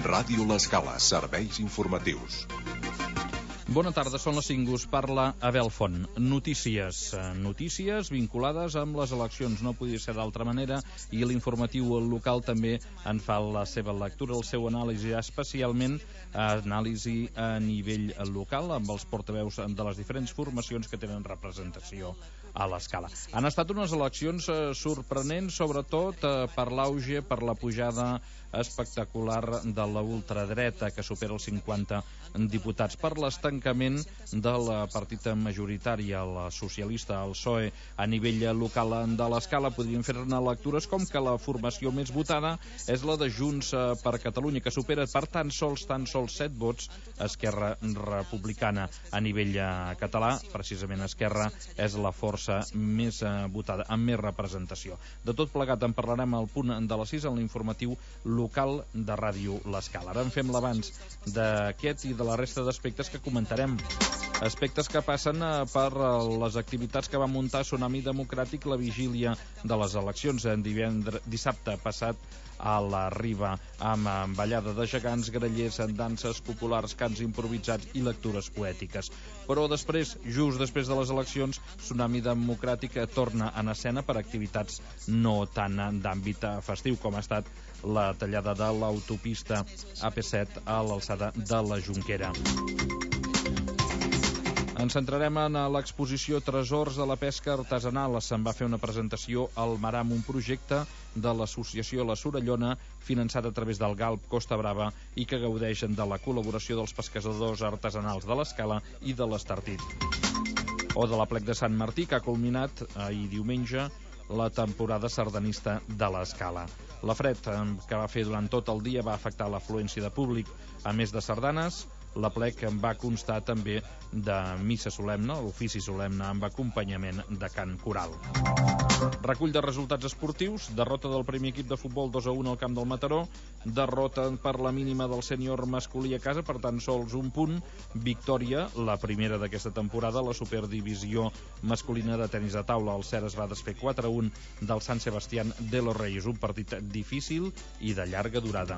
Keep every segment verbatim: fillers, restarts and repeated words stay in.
Ràdio L'Escala, serveis informatius. Bona tarda, són les cinc, us parla Abel Font. Notícies, notícies vinculades amb les eleccions, no podia ser d'altra manera, i l'informatiu local també en fa la seva lectura, el seu anàlisi, especialment anàlisi a nivell local, amb els portaveus de les diferents formacions que tenen representació a l'Escala. Han estat unes eleccions eh, sorprenents, sobretot eh, per l'auge, per la pujada espectacular de la ultradreta, que supera els cinquanta diputats, per l'estancament de la partida majoritària, la socialista, el P S O E, a nivell local de l'Escala. Podríem fer-ne lectures com que la formació més votada és la de Junts per Catalunya, que supera per tan sols, tan sols set vots Esquerra Republicana. A nivell català, precisament Esquerra és la força més votada, amb més representació. De tot plegat en parlarem al punt de les sis en l'informatiu local de Ràdio L'Escala. Ara en fem l'abans d'aquest i de la resta d'aspectes que comentarem. Aspectes que passen per les activitats que va muntar Tsunami Democràtic la vigília de les eleccions en divendres, dissabte passat a la Riba, amb ballada de gegants, grallers, danses populars, cants improvisats i lectures poètiques. Però després, just després de les eleccions, Tsunami Democràtic torna en escena per activitats no tant d'àmbit festiu, com ha estat la tallada de l'autopista A P set a l'alçada de la Jonquera. Ens centrarem en l'exposició Tresors de la pesca artesanal. Se'n va fer una presentació al Maram, un projecte de l'associació La Sorellona, finançat a través del Galp Costa Brava i que gaudeix de la col·laboració dels pescadors artesanals de l'Escala i de l'Estartit. O de la Plec de Sant Martí, que ha culminat ahir diumenge la temporada sardanista de l'Escala. La fred que va fer durant tot el dia va afectar l'afluència de públic. A més de sardanes, la plec va constar també de missa solemne, l'ofici solemne amb acompanyament de cant coral. Recull de resultats esportius: derrota del primer equip de futbol dos a un al camp del Mataró, derrota per la mínima del sènior masculí a casa per tan sols un punt, victòria, la primera d'aquesta temporada, a la superdivisió masculina de tenis de taula. El Cert es va desfer quatre a un del Sant Sebastián de los Reyes, un partit difícil i de llarga durada.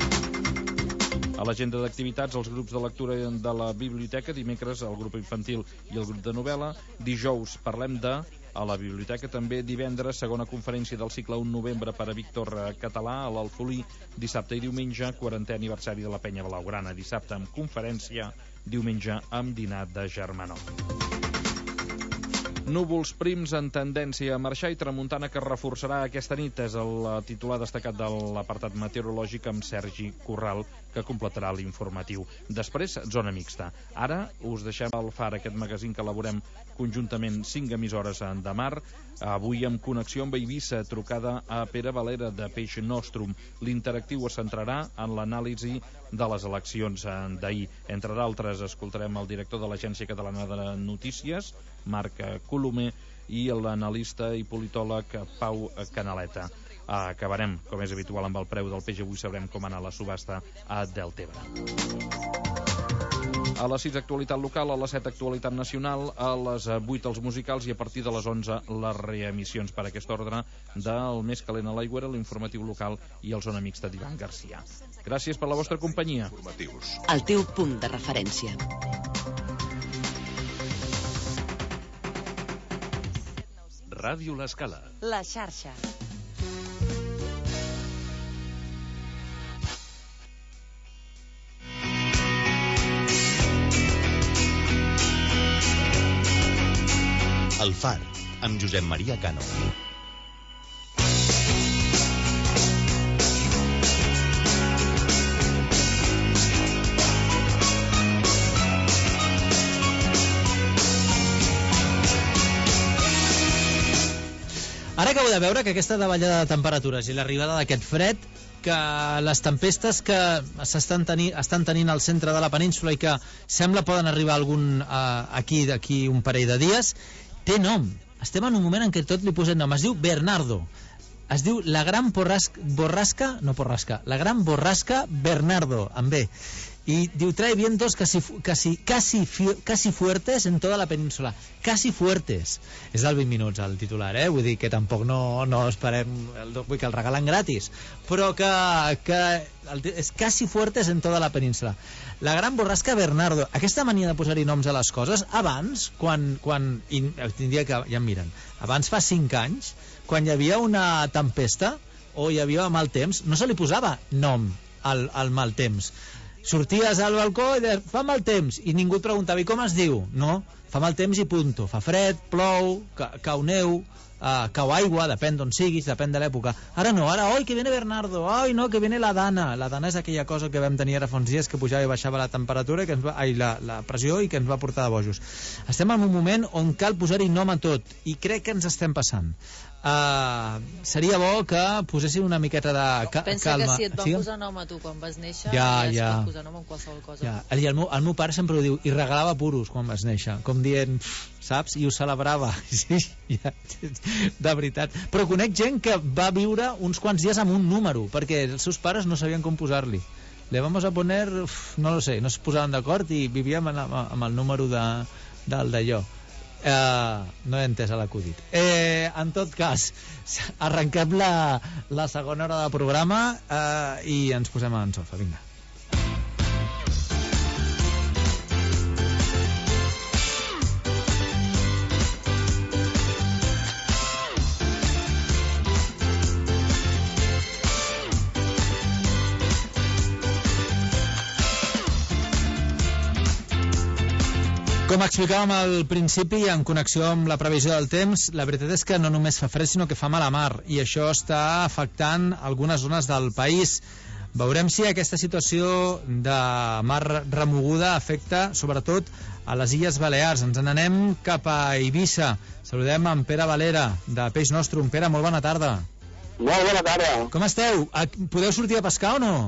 A l'agenda d'activitats, els grups de lectura de la biblioteca, dimecres el grup infantil i el grup de novel·la, dijous parlem de a la biblioteca, també divendres segona conferència del cicle un novembre per a Víctor Català a l'Alfolí, dissabte i diumenge quarantè aniversari de la Penya Blaugrana, dissabte amb conferència, diumenge amb dinar de germanor. Núvols prims en tendència a marxar i tramuntana que es reforçarà aquesta nit, és el titular destacat de l'apartat meteorològic amb Sergi Corral, que completarà l'informatiu. Després, zona mixta. Ara us deixem al Far, aquest magazín que elaborem conjuntament cinc emissores de mar, avui amb connexió amb Eivissa, trucada a Pere Valera de Peix Nostrum. L'interactiu es centrarà en l'anàlisi de les eleccions d'ahir. Entre d'altres, escoltarem el director de l'Agència Catalana de Notícies, Marc Colomer, i l'analista i politòleg Pau Canaleta. Acabarem, com és habitual, amb el preu del peix. Avui sabrem com anar la subhasta a Deltebre. A les sis, actualitat local, a les set, actualitat nacional, a les vuit, els musicals, i a partir de les onze, les reemissions. Per aquest ordre del més calent a l'aigüera, l'informatiu local i el zona mixta d'Ivan Garcia. Gràcies per la vostra companyia. El teu punt de referència. Ràdio L'Escala. La xarxa. El Far, amb Josep Maria Cano. Ara acabo de veure que aquesta davallada de temperatures i l'arribada d'aquest fred, que les tempestes que s'estan tenint, estan tenint al centre de la península i que sembla poden arribar algun eh, aquí d'aquí un parell de dies, té nom. Estem en un moment en què tot li posem nom. Es diu Bernardo. Es diu la gran borrasca, borrasca, no borrasca, la gran borrasca Bernardo, amb B. y diu, trae vientos casi, casi, casi, casi fuertes en toda la península. Casi fuertes. És del vint minuts el titular, eh? Vull dir que tampoc no, no esperem, vull que el regalen gratis, però que, que el, és casi fuertes en toda la península. La gran borrasca Bernardo. Aquesta mania de posar-hi noms a les coses, abans, quan, quan i, tindria que, ja em miren, abans fa cinc anys, quan hi havia una tempesta o hi havia mal temps, no se li posava nom al, al mal temps. Sorties al balcó i deies, fa mal temps, i ningú et preguntava, i com es diu? No, fa mal temps i punto. Fa fred, plou, ca, cau neu, Uh, cau aigua, depèn d'on siguis, depèn de l'època. Ara no, ara, oi, que viene Bernardo, oi, no, que viene la Dana. La Dana és aquella cosa que vam tenir ara fa uns dies que pujava i baixava la temperatura, que ens va, ai, la, la pressió, i que ens va portar de bojos. Estem en un moment on cal posar-hi nom a tot, i crec que ens estem passant. Uh, seria bo que posessin una miqueta de ca Pensa calma. Pensa que si et van sí? posar nom a tu quan vas néixer, ja, ja es ja. pot posar nom en qualsevol cosa. Ja. El, el, meu, el meu pare sempre ho diu, i regalava puros quan vas néixer, com dient, saps? I ho celebrava. Sí, ja, de veritat. Però conec gent que va viure uns quants dies amb un número, perquè els seus pares no sabien com posar-li. Le vamos a poner, no lo sé, no es posaven d'acord i vivíem amb, amb el número de, del d'allò. Uh, no he entès l'acudit. Eh, en tot cas, arrenquem la, la segona hora de programa uh, i ens posem en solfa. Vinga. Com explicàvem al principi, en connexió amb la previsió del temps, la veritat és que no només fa fred, sinó que fa mala mar, i això està afectant algunes zones del país. Veurem si aquesta situació de mar remoguda afecta sobretot a les Illes Balears. Ens n'anem cap a Eivissa. Saludem en Pere Valera, de Peix Nostrum. Pere, molt bona tarda. Molt bona tarda. Com esteu? Podeu sortir a pescar o no?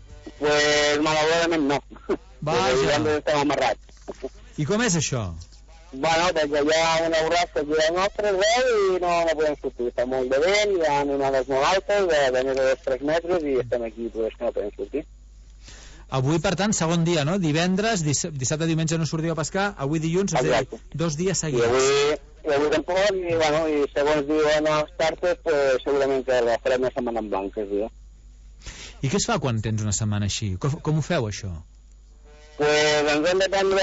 Pues malauradament no. Vaja. Estem amarrats. I com és això? Bueno, doncs hi ha una borrasca aquí al nostre veu i no, no podem sortir. Està molt de vent, hi ha onades molt altes, de, de més de dos tres metres, i estem aquí, però és que no podem sortir. Avui, per tant, segon dia, no? Divendres, dissabte, diumenge no sortiu a pescar, avui dilluns, és a dir, dos dies seguits. I avui, i avui tampoc, i, bueno, i segons diuen els cartes, pues, segurament que farem una setmana en blanc, és dir. I què es fa quan tens una setmana així? Com, com ho feu, això? Pues ens hem de prendre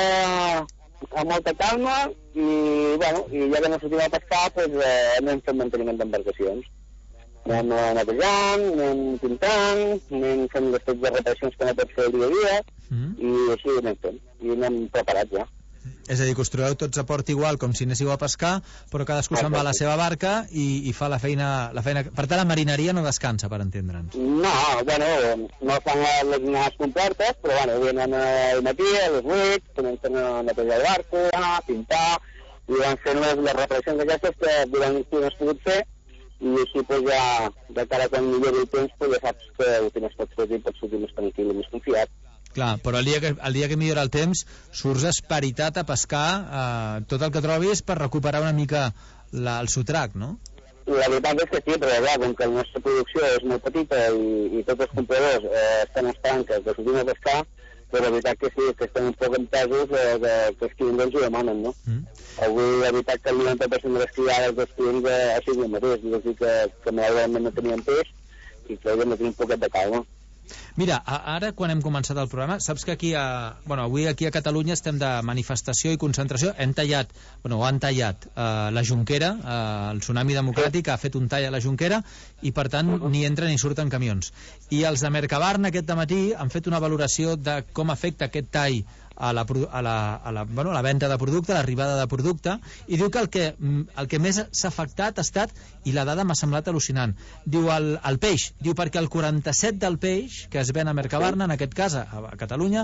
amb molta calma i, bueno, i ja que no sortim a pescar, pues, eh, anem fent manteniment d'embarcacions. Anem netejant, anem pintant, anem fent les petites reparacions que no pots fer el dia a dia, mm. i així anem fent, i anem preparats ja. És a dir, que us trobeu tots a port igual, com si anéssiu a pescar, però cadascú se'n va a la seva barca i, i fa la feina, la feina... Per tant, la marineria no descansa, per entendre'ns. No, bueno, no fan les dinars completes, però bueno, venen al matí, a les vuit, comencen a netejar el barco, a pintar, i van fent les, les reparacions d'aquestes que durant l'estiu no has pogut fer, i així pues, ja, de cara quan millori el temps, pues, ja saps que ho tens tot fet i pots sortir més tranquil i més confiat. Clar, però el dia que, el dia que millora el temps surts esperitat a pescar eh, tot el que trobis per recuperar una mica la, el sotrac, no? La veritat és que sí, però clar, com que la nostra producció és molt petita i, i tots els compradors eh, estan esperant que, que sortim a pescar, però la veritat que sí, que estem un poc empesos eh, que, que els clients ens ho demanen, no? Mm. Avui la veritat que el noranta per cent de les criades dels clients eh, ha sigut el mateix, és a dir que, que malauradament no teníem peix i que hem de tenir un poquet de calma. Mira, ara quan hem començat el programa, saps que aquí a, bueno, avui aquí a Catalunya estem de manifestació i concentració, hem tallat, bueno, han tallat eh, la Jonquera, eh, el Tsunami Democràtic ha fet un tall a la Jonquera i per tant ni entren ni surten camions. I els de Mercabarna aquest dematí han fet una valoració de com afecta aquest tall a la, a la, a la, bueno, a la venda de producte, a l'arribada de producte, i diu que el que, el que més s'ha afectat ha estat, i la dada m'ha semblat al·lucinant, diu el, el peix, diu perquè el quaranta-set del peix que es ven a Mercabarna, en aquest cas a, a Catalunya,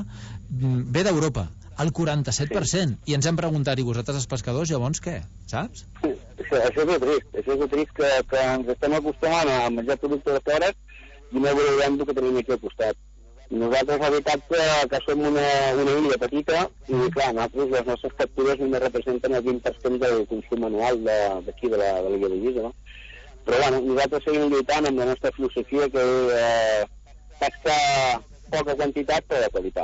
ve d'Europa, el quaranta-set per cent, i ens hem preguntat, i vosaltres els pescadors, llavors què? Saps? Sí, això, això és el trist, això és el trist que, que ens estem acostumant a menjar producte de fora i no veurem el que tenim aquí al costat. Nosaltres, la veritat, que, que som una, una illa petita i, clar, nosaltres, les nostres captures només representen el vint per cent del consum anual d'aquí, de, de, la, de l'illa de Llisa, no? Però, bueno, nosaltres seguim lluitant amb la nostra filosofia que és eh, pescar poca quantitat però de qualitat.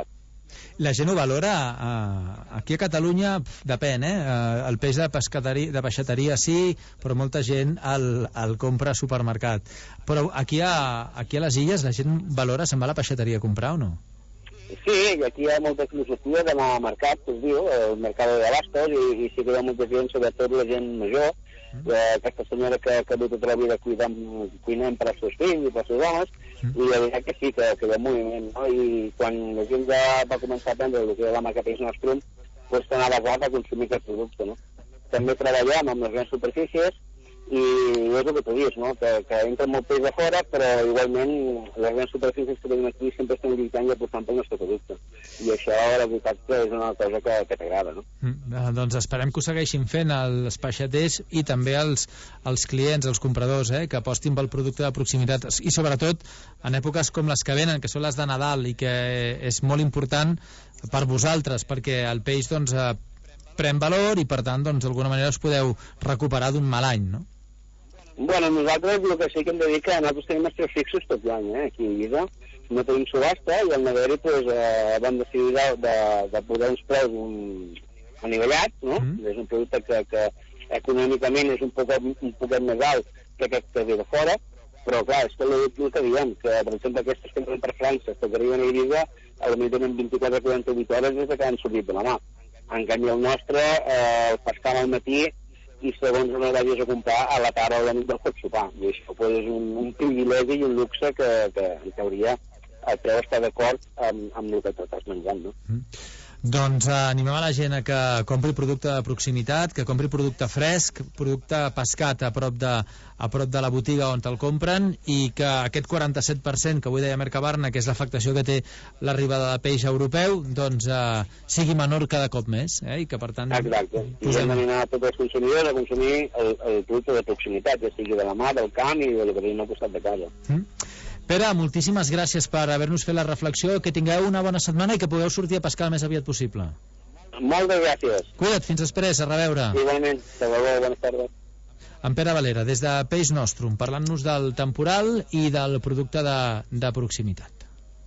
La gent ho valora, eh, aquí a Catalunya pf, depèn, eh? eh? El peix de pescateria, de peixateria sí, però molta gent el, el compra a supermercat. Però aquí a, aquí a les illes la gent valora, se'n va a la peixateria a comprar o no? Sí, i aquí hi ha molta filosofia d'anar al mercat, que es diu, el mercat de Bastos, i, i sí que hi ha molta gent, sobretot la gent major, mm. eh, aquesta senyora que, que ha dut tota la vida cuidant, cuinant per als seus fills i per als seus homes, mm. i la veritat que sí, que, que hi ha moviment, no? I quan la gent ja va començar a prendre el que era la marca Peix Nostrum, doncs t'anava a a consumir aquest producte, no? També treballem amb les grans superfícies, i és el que tu dius, no? que, que entra molt peix de fora, però igualment les grans superfícies que tenim aquí sempre estem lluitant i apostant pel nostre producte. I això, la veritat, que és una cosa que, que t'agrada, no? Mm, eh, doncs esperem que ho segueixin fent els peixaters i també els, els clients, els compradors, eh, que apostin pel producte de proximitat. I sobretot en èpoques com les que venen, que són les de Nadal, i que és molt important per vosaltres, perquè el peix doncs, eh, pren valor i, per tant, doncs, d'alguna manera us podeu recuperar d'un mal any, no? Bueno, nosaltres el que sí que hem de dir que nosaltres tenim els preus fixos tot l'any, eh, aquí a Ibiza. No tenim subhasta i al Naveri pues, eh, vam decidir de, de, de poder uns preus un, anivellats, no? Mm. És un producte que, que econòmicament és un poquet, un poquet més alt que aquest que ve de fora, però clar, és que el que diem, que per exemple aquestes que entren per França, que arriben a Ibiza, potser tenen vint-i-quatre a quaranta-vuit hores des que han sortit de la mà. En canvi el nostre, eh, el pescam al matí, i segons on el vagis a comprar, a la tarda o a la nit del pots sopar. I això pues, és un, un privilegi i un luxe que, que en teoria el preu està d'acord amb, amb el que t'estàs menjant, no? Mm. Doncs eh, animem a la gent a que compri producte de proximitat, que compri producte fresc, producte pescat a prop de, a prop de la botiga on te'l compren, i que aquest quaranta-set per cent que avui deia Mercabarna, que és l'afectació que té l'arribada de peix europeu, doncs eh, sigui menor cada cop més, eh? I que per tant... Exacte, i hem d'aninar tots els consumidors a consumir el, el producte de proximitat, ja sigui de la mà, del camp i del que tenim al costat de casa. Mm. Pere, moltíssimes gràcies per haver-nos fet la reflexió, que tingueu una bona setmana i que pugueu sortir a pescar el més aviat possible. Moltes gràcies. Cuida't, fins després, a reveure. Igualment, de debò, bones tardes. En Pere Valera, des de Peix Nostrum, parlant-nos del temporal i del producte de, de proximitat.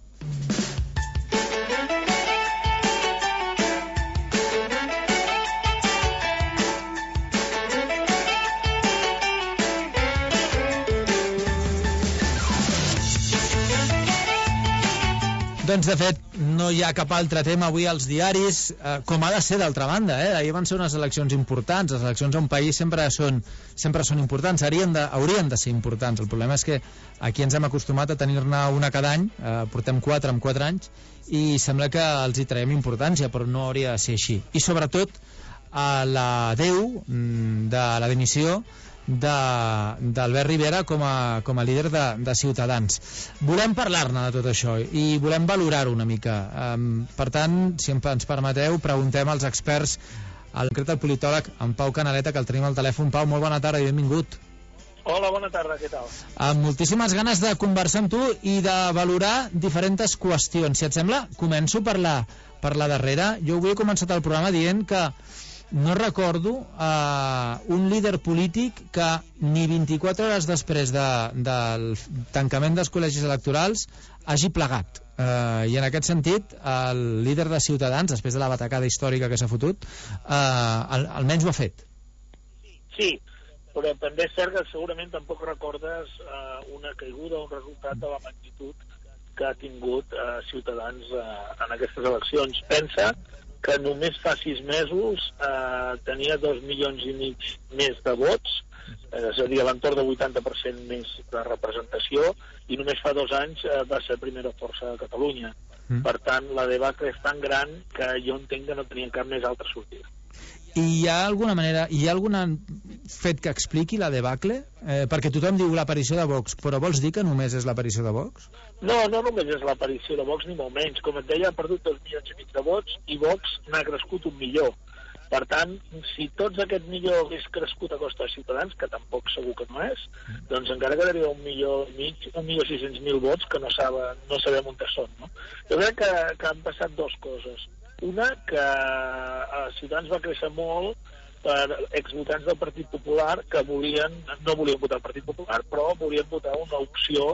Doncs, de fet, no hi ha cap altre tema avui als diaris, eh, com ha de ser d'altra banda, eh? Ahir van ser unes eleccions importants, les eleccions a un país sempre són, sempre són importants, haurien de, haurien de ser importants. El problema és que aquí ens hem acostumat a tenir-ne una cada any, eh, portem quatre en quatre anys, i sembla que els hi traiem importància, però no hauria de ser així. I sobretot, a la deu de la dimissió d'Albert Rivera com a, com a líder de, de Ciutadans. Volem parlar-ne de tot això i volem valorar-ho una mica. Um, per tant, si ens permeteu, preguntem als experts, al concret al politòleg, en Pau Canaleta, que el tenim al telèfon. Pau, molt bona tarda i benvingut. Hola, bona tarda, què tal? Amb moltíssimes ganes de conversar amb tu i de valorar diferents qüestions. Si et sembla, començo per la, per la darrera. Jo avui he començat el programa dient que no recordo uh, un líder polític que ni vint-i-quatre hores després de, del tancament dels col·legis electorals hagi plegat. Uh, I en aquest sentit, el líder de Ciutadans, després de la batacada històrica que s'ha fotut, uh, al, almenys ho ha fet. Sí, però també és cert que segurament tampoc recordes uh, una caiguda o un resultat de la magnitud que ha tingut uh, Ciutadans uh, en aquestes eleccions. Pensa que només fa sis mesos eh, tenia dos milions i mig més de vots, eh, és a dir, a l'entorn de vuitanta per cent més de representació, i només fa dos anys eh, va ser primera força de Catalunya. Mm. Per tant, la debacle és tan gran que jo entenc que no tenien cap més altra sortida. I hi ha alguna manera, hi ha algun fet que expliqui la debacle? Eh, perquè tothom diu l'aparició de Vox, però vols dir que només és l'aparició de Vox? No, no només és l'aparició de Vox, ni molt menys. Com et deia, ha perdut dos milions i mig de vots i Vox n'ha crescut un milió. Per tant, si tots aquest milió hagués crescut a costa de Ciutadans, que tampoc segur que no és, doncs encara quedaria un milió i mig, un milió sis-cents mil vots que no, saben, no sabem on són, no? Jo crec que, que han passat dues coses. Una, que a Ciutadans va créixer molt per exvotants del Partit Popular que volien, no volien votar el Partit Popular, però volien votar una opció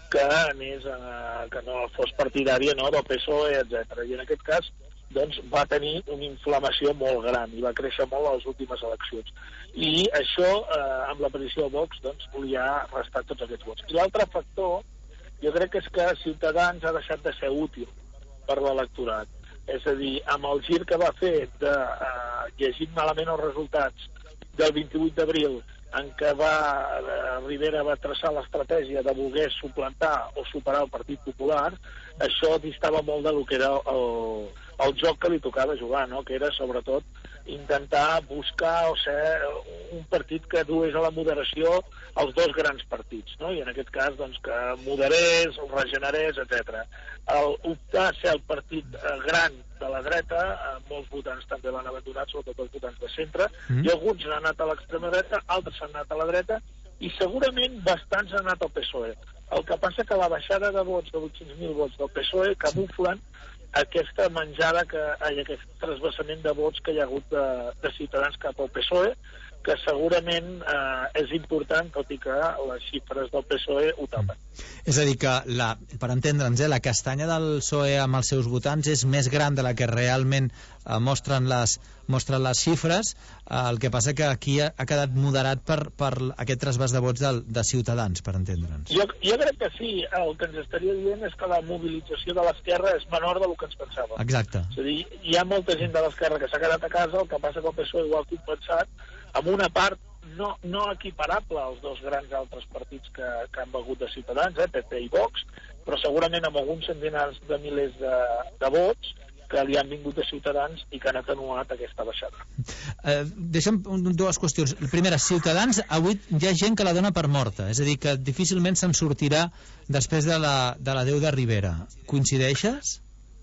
que anés a, que no fos partidària, no, del P S O E, etcètera. I en aquest cas doncs, va tenir una inflamació molt gran i va créixer molt a les últimes eleccions. I això, eh, amb l'aparició de Vox, doncs, li ha restat tots aquests vots. I l'altre factor, jo crec que és que Ciutadans ha deixat de ser útil per l'electorat. És a dir, amb el gir que va fer de, eh, llegint malament els resultats del vint-i-vuit d'abril, en què va, eh, Rivera va traçar l'estratègia de voler suplantar o superar el Partit Popular, això distava molt del que era el, el joc que li tocava jugar, no? Que era sobretot intentar buscar o ser un partit que dués a la moderació els dos grans partits, no? I en aquest cas doncs, que moderés, regenerés, etcètera. El optar a ser el partit eh, gran de la dreta, eh, molts votants també l'han abandonat, sobretot els votants de centre, mm. i alguns han anat a l'extrema dreta, altres han anat a la dreta, i segurament bastants han anat al P S O E. El que passa que la baixada de vots, de vuit-cents mil vots del P S O E, camuflen aquesta menjada, que, ai, aquest trasbassament de vots que hi ha hagut de, de Ciutadans cap al P S O E, que segurament eh, és important, tot i que les xifres del P S O E ho tapen. És a dir, que, la, per entendre'ns, eh, la castanya del P S O E amb els seus votants és més gran de la que realment eh, mostren, les, mostren les xifres, eh, el que passa que aquí ha, ha quedat moderat per, per aquest trasbàs de vots de, de Ciutadans, per entendre'ns. Jo, jo crec que sí, el que ens estaria dient és que la mobilització de l'esquerra és menor del que ens pensàvem. Exacte. És a dir, hi ha molta gent de l'esquerra que s'ha quedat a casa, el que passa que el P S O E ho ha compensat amb una part no, no equiparable als dos grans altres partits que, que han begut de Ciutadans, eh, P P i Vox, però segurament amb alguns centenars de milers de, de vots que li han vingut de Ciutadans i que han atenuat aquesta baixada. Eh, deixa'm dues qüestions. La primera, Ciutadans, avui hi ha gent que la dona per morta, és a dir, que difícilment se'n sortirà després de la, de la Déu de Rivera. Coincideixes?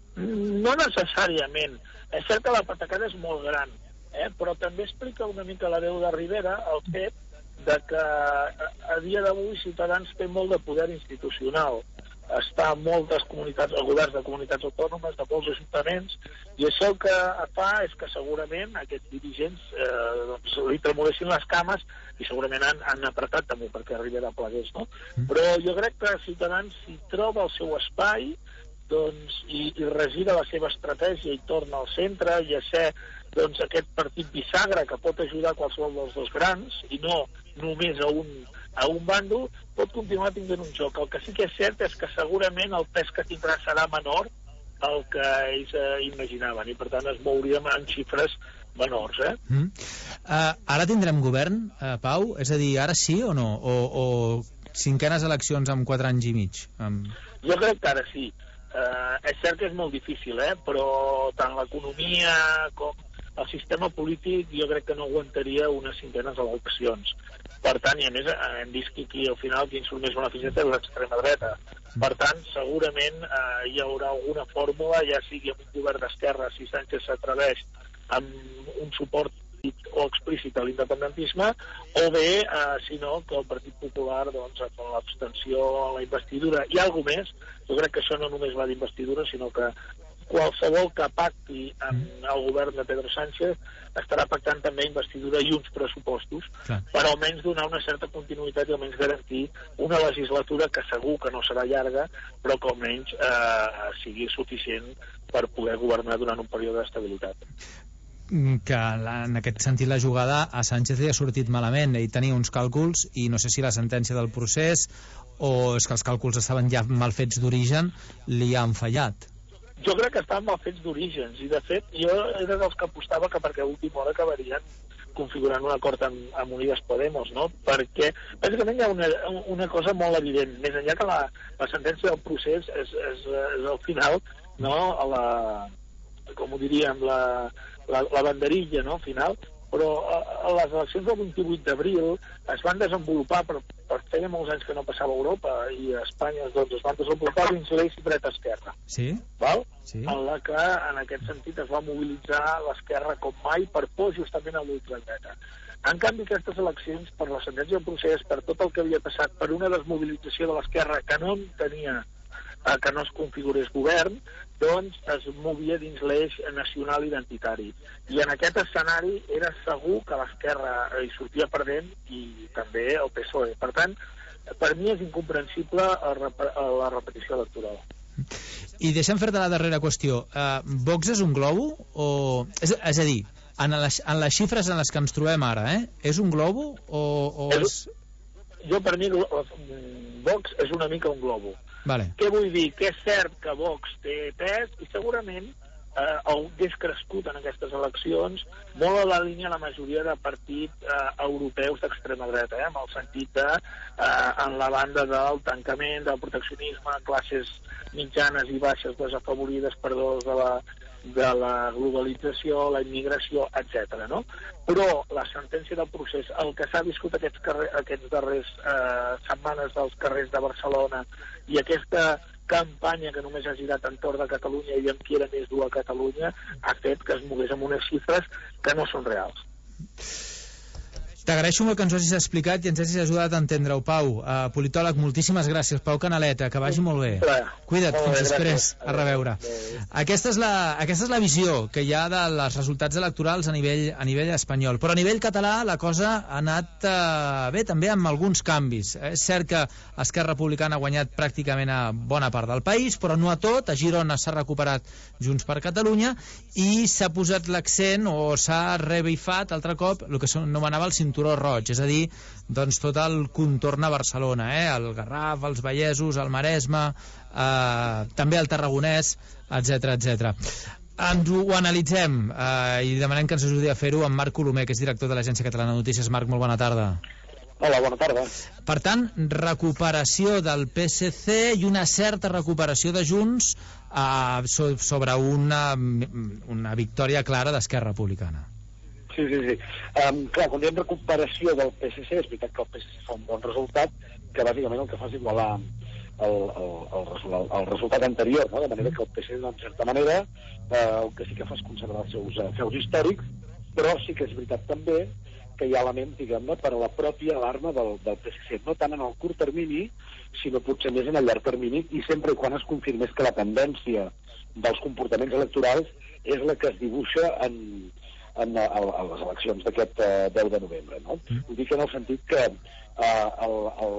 No necessàriament. És cert que la patacada és molt gran, eh? Però també explica una mica la Déu de Rivera el fet de que a dia d'avui Ciutadans té molt de poder institucional. Està a moltes comunitats, a governs de comunitats autònomes, de molts ajuntaments, i això el que fa és que segurament aquests dirigents eh, doncs, li tremolessin les cames i segurament han, han apretat també perquè Rivera plegués, no? Però jo crec que Ciutadans, si troba el seu espai, doncs, i, i regira la seva estratègia i torna al centre i a ser doncs, aquest partit bisagra que pot ajudar qualsevol dels dos grans i no només a un, a un bàndol, pot continuar tinguent un joc. El que sí que és cert és que segurament el pes que tindrà serà menor al que ells eh, imaginaven i per tant es mouríem en xifres menors. Eh? Mm. Uh, ara tindrem govern, uh, Pau? És a dir, ara sí o no? O, o cinquenes eleccions amb quatre anys i mig? Um... Jo crec que ara sí. Uh, és cert que és molt difícil, eh? Però tant l'economia com el sistema polític jo crec que no aguantaria unes cinquenes eleccions. Per tant, i a més hem vist que aquí al final qui en surt més beneficiat és l'extrema dreta. Per tant, segurament eh, hi haurà alguna fórmula, ja sigui amb un govern d'esquerra, si Sánchez s'atreveix amb un suport o explícit a l'independentisme, o bé, eh, si no, que el Partit Popular, doncs, amb l'abstenció a la investidura i alguna més, jo crec que això no només va d'investidura, sinó que qualsevol que pacti amb el govern de Pedro Sánchez estarà pactant també investidura i uns pressupostos. Clar. Per almenys donar una certa continuïtat i almenys garantir una legislatura que segur que no serà llarga, però que almenys eh, sigui suficient per poder governar durant un període d'estabilitat. Que en aquest sentit la jugada a Sánchez li ha sortit malament. Ell tenia uns càlculs i no sé si la sentència del procés o és que els càlculs estaven ja mal fets d'origen, li han fallat. Jo crec que estaven mal fets d'orígens i de fet jo era dels que apostava que perquè a última hora acabarien configurant un acord amb, amb Unides Podemos, no? Perquè bàsicament hi ha una, una cosa molt evident, més enllà que la, la sentència del procés és, és, és al final, no? A la, com ho diríem, la, la, la banderilla, no? Al final, però a, a les eleccions del vint-i-vuit d'abril es van desenvolupar, per, per feia molts anys que no passava a Europa i a Espanya doncs, es van desenvolupar dins l'eix dreta-esquerra. Sí? Val? Sí. En la que en aquest sentit es va mobilitzar l'esquerra com mai per por justament a l'ultradreta. En canvi, aquestes eleccions, per la sentència del procés, per tot el que havia passat, per una desmobilització de l'esquerra que no tenia eh, que no es configurés govern, doncs es movia dins l'eix nacional identitari. I en aquest escenari era segur que l'esquerra hi sortia perdent i també el P S O E. Per tant, per mi és incomprensible la repetició electoral. I deixa'm fer-te la darrera qüestió. Uh, Vox és un globo? O... És, és a dir, en les, en les xifres en les que ens trobem ara, eh? És un globo o, o és... és... Jo, per mi, Vox és una mica un globo. Vale. Què vull dir? Que és cert que Vox té pes i segurament eh, hauria crescut en aquestes eleccions molt a la línia la majoria de partits eh, europeus d'extrema dreta, eh, en el sentit de, eh, en la banda del tancament, del proteccionisme, classes mitjanes i baixes desafavorides per dos de la, de la globalització, la immigració, etcètera. No? Però la sentència del procés, el que s'ha viscut aquests, carrer, aquests darrers eh, setmanes dels carrers de Barcelona i aquesta campanya que només ha girat entorn de Catalunya i amb qui era més dur a Catalunya, ha fet que es mogués amb unes xifres que no són reals. T'agraeixo molt que ens ho hagis explicat i ens hagis ajudat a entendre-ho, Pau. Uh, politòleg, moltíssimes gràcies. Pau Canaleta, que vagi molt bé. Cuida't, fins després. A reveure. Aquesta és, la, aquesta és la visió que hi ha dels resultats electorals a nivell, a nivell espanyol. Però a nivell català la cosa ha anat uh, bé, també amb alguns canvis. És cert que Esquerra Republicana ha guanyat pràcticament a bona part del país, però no a tot. A Girona s'ha recuperat Junts per Catalunya i s'ha posat l'accent o s'ha revifat altre cop el que s'anomenava el cinturó roig, és a dir, doncs tot el contorn a Barcelona, eh? El Garraf, els Vallesos, el Maresme, eh, també el Tarragonès, etcètera, etcètera. Ens ho, ho analitzem eh, i demanem que ens ajudi a fer-ho amb Marc Colomer, que és director de l'Agència Catalana de Notícies. Marc, molt bona tarda. Hola, bona tarda. Per tant, recuperació del P S C i una certa recuperació de Junts eh, so, sobre una, una victòria clara d'Esquerra Republicana. Sí, sí, sí. Um, clar, quan diem recuperació del P S C, és veritat que el P S C fa un bon resultat, que bàsicament el que fa és igualar el, el, el, el, el resultat anterior, no? De manera que el P S C, en certa manera, eh, el que sí que fa és conservar els seus eh, feus històrics, però sí que és veritat també que hi ha elements, diguem-ne, per a la pròpia alarma del, del P S C, no tant en el curt termini, sinó potser més en el llarg termini, i sempre i quan es confirmés que la tendència dels comportaments electorals és la que es dibuixa en en, a, a les eleccions d'aquest uh, deu de novembre. No? Mm. Ho dic en el sentit que uh, el, el,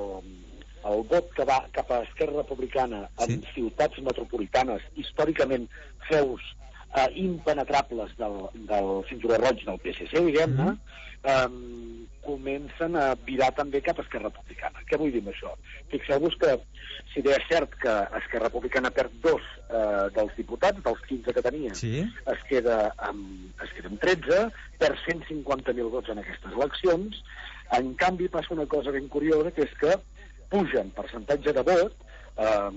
el vot que va cap a Esquerra Republicana en sí. ciutats metropolitanes, històricament feus uh, impenetrables del, del cinturó roig del P S C, diguem-ne, mm. um, comencen a virar també cap a Esquerra Republicana. Què vull dir amb això? Fixeu-vos que si bé és cert que Esquerra Republicana perd dos eh, dels diputats, dels quinze que tenia, sí. es, queda amb, es queda amb tretze, perd cent cinquanta mil vots en aquestes eleccions. En canvi passa una cosa ben curiosa, que és que pugen percentatge de vot eh,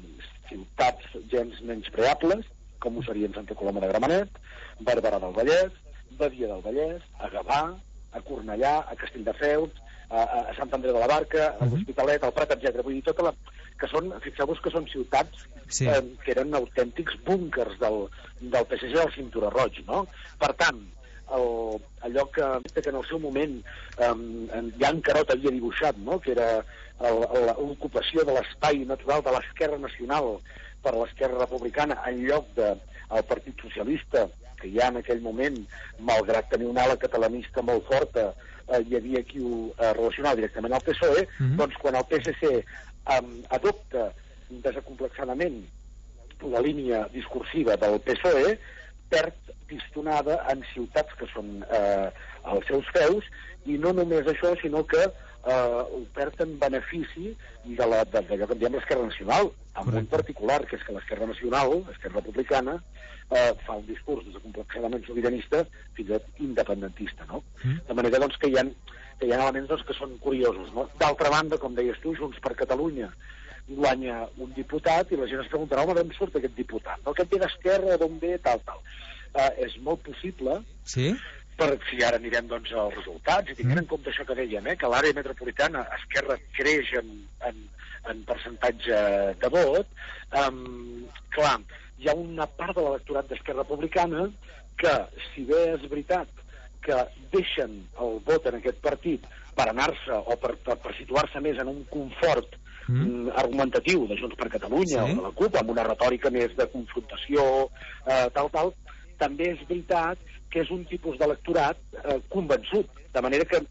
ciutats gens menyspreables, com ho serien Santa Coloma de Gramenet, Barberà del Vallès, Badia del Vallès, a Gavà, a Cornellà, a Castelldefels, a, a Sant Andreu de la Barca, a l'Hospitalet, al Prat, etcètera. Vull dir, tota la... que són, fixeu-vos que són ciutats sí. eh, que eren autèntics búnkers del, del P S C del cinturó roig, no? Per tant, el, allò que, que en el seu moment eh, Jan Carot havia dibuixat, no? Que era l'ocupació de l'espai natural de l'esquerra nacional per l'esquerra republicana en lloc del de, Partit Socialista, que ja en aquell moment, malgrat tenir una ala catalanista molt forta, eh, hi havia qui ho eh, relacionava directament al P S O E, mm-hmm. doncs quan el P S C eh, adopta desacomplexadament la línia discursiva del P S O E, perd pistonada en ciutats que són eh, els seus feus, i no només això, sinó que eh, ho perd en benefici d'allò que en diem l'esquerra nacional, amb un particular, que és que l'esquerra nacional, l'esquerra republicana, eh, fa un discurs desacomplexadament sobiranista fins i tot independentista, no? Mm. De manera doncs, que hi ha, que hi ha elements doncs, que són curiosos, no? D'altra banda, com deies tu, Junts per Catalunya guanya un diputat i la gent es preguntarà d'on surt aquest diputat, no? Aquest ve d'Esquerra, d'on ve, tal, tal. Eh, és molt possible, sí? Per si ara anirem doncs, als resultats, i tinguem mm. en compte això que dèiem, eh, que l'àrea metropolitana Esquerra creix en, en, en percentatge de vot, um, clar, hi ha una part de l'electorat d'Esquerra Republicana que, si bé és veritat que deixen el vot en aquest partit per anar-se o per, per, per situar-se més en un confort mm. argumentatiu de Junts per Catalunya sí. o de la CUP, amb una retòrica més de confrontació, eh, tal, tal, també és veritat que és un tipus d'electorat eh, convençut, de manera que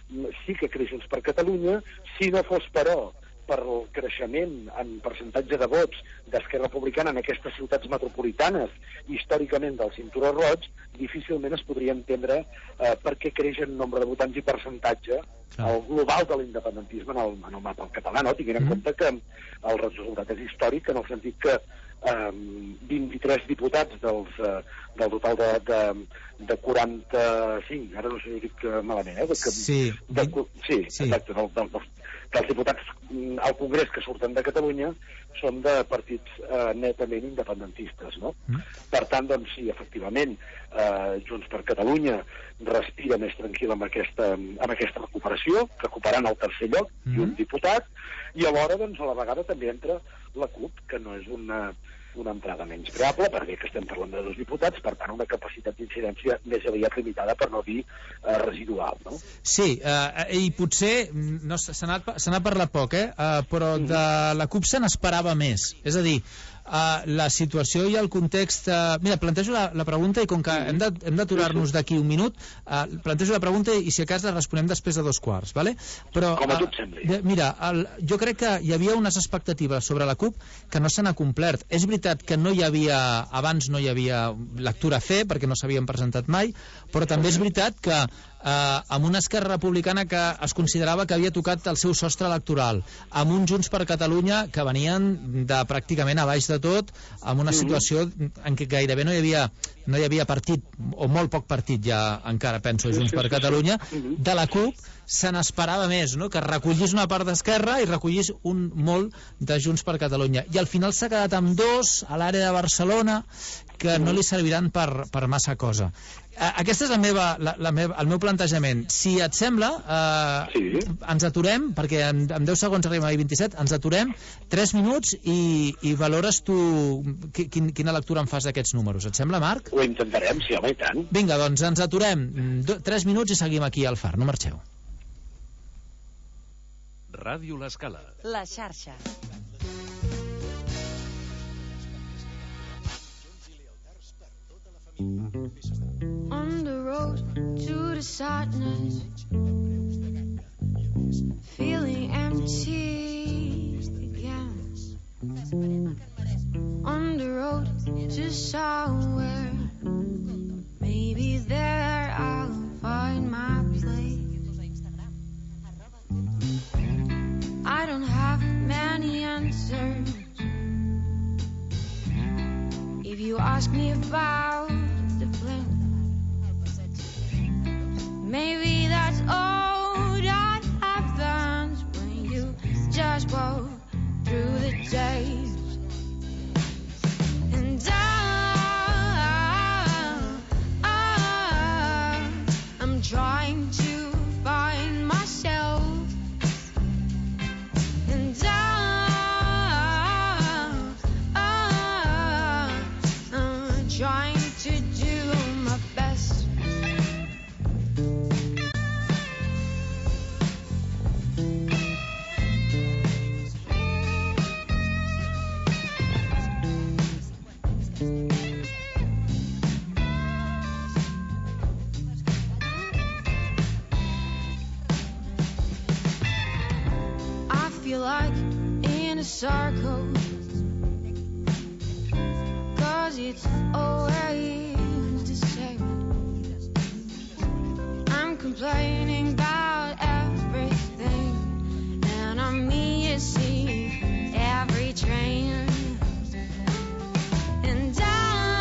sí que creix Junts per Catalunya, si no fos, però, per el creixement en percentatge de vots d'Esquerra Republicana en aquestes ciutats metropolitanes, històricament del cinturó roig, difícilment es podria entendre eh, per què creix en nombre de votants i percentatge el global de l'independentisme en el, en el mapa català, no? Tinguent en mm. compte que el resultat és històric, en el sentit que eh, vint-i-tres diputats dels, eh, del total de, de, de quaranta-cinc, ara no sé si dic malament, eh? De, que, sí. De, sí, sí, exacte, del, del, del, dels diputats al Congrés que surten de Catalunya són de partits eh, netament independentistes, no? Mm. Per tant, doncs, sí, efectivament, eh, Junts per Catalunya respira més tranquil amb aquesta, amb aquesta recuperació, recuperant el tercer lloc mm. i un diputat, i alhora, doncs, a la vegada també entra la CUP, que no és una, una entrada menys creable, perquè que estem parlant de dos diputats, per tant, una capacitat d'incidència més aviat limitada, per no dir eh, residual, no? Sí, eh, i potser, no, se n'ha parlat poc, eh, uh, però mm. de la CUP se n'esperava més. És a dir, Uh, la situació i el context... Uh, mira, plantejo la, la pregunta i com que hem d'aturar-nos d'aquí un minut, uh, plantejo la pregunta i si a cas la responem després de dos quarts, ¿vale? Però, com a tu et sembli. Uh, mira, el, jo crec que hi havia unes expectatives sobre la CUP que no s'han complert. És veritat que no hi havia, abans no hi havia lectura C, perquè no s'havien presentat mai, però també és veritat que Uh, amb una Esquerra Republicana que es considerava que havia tocat el seu sostre electoral, amb un Junts per Catalunya que venien de pràcticament a baix de tot, amb una situació en què gairebé no hi havia, no hi havia partit, o molt poc partit ja encara, penso, Junts per Catalunya. De la CUP se n'esperava més, no? Que recollís una part d'Esquerra i recollís un molt de Junts per Catalunya. I al final s'ha quedat amb dos a l'àrea de Barcelona que no li serviran per, per massa cosa. Aquest és la meva, la, la meva, el meu plantejament. Si et sembla, eh, sí. ens aturem, perquè en, en deu segons arribem a vint-i-set, ens aturem tres minuts i, i valores tu quin, quina lectura en fas d'aquests números. Et sembla, Marc? Ho intentarem, sí, home, i tant. Vinga, doncs ens aturem tres minuts i seguim aquí al Far. No marxeu. Ràdio L'Escala. La xarxa. On the road to the sadness, feeling empty again. On the road to somewhere, maybe there I'll find my place. I don't have many answers. If you ask me about the plan, maybe that's all that happens when you just walk through the days. And I, I, I'm trying to find myself. And I, I, I'm trying to do my best. I feel like in a circle, 'cause it's always the same. I'm complaining about everything, and I'm missing every train. And I,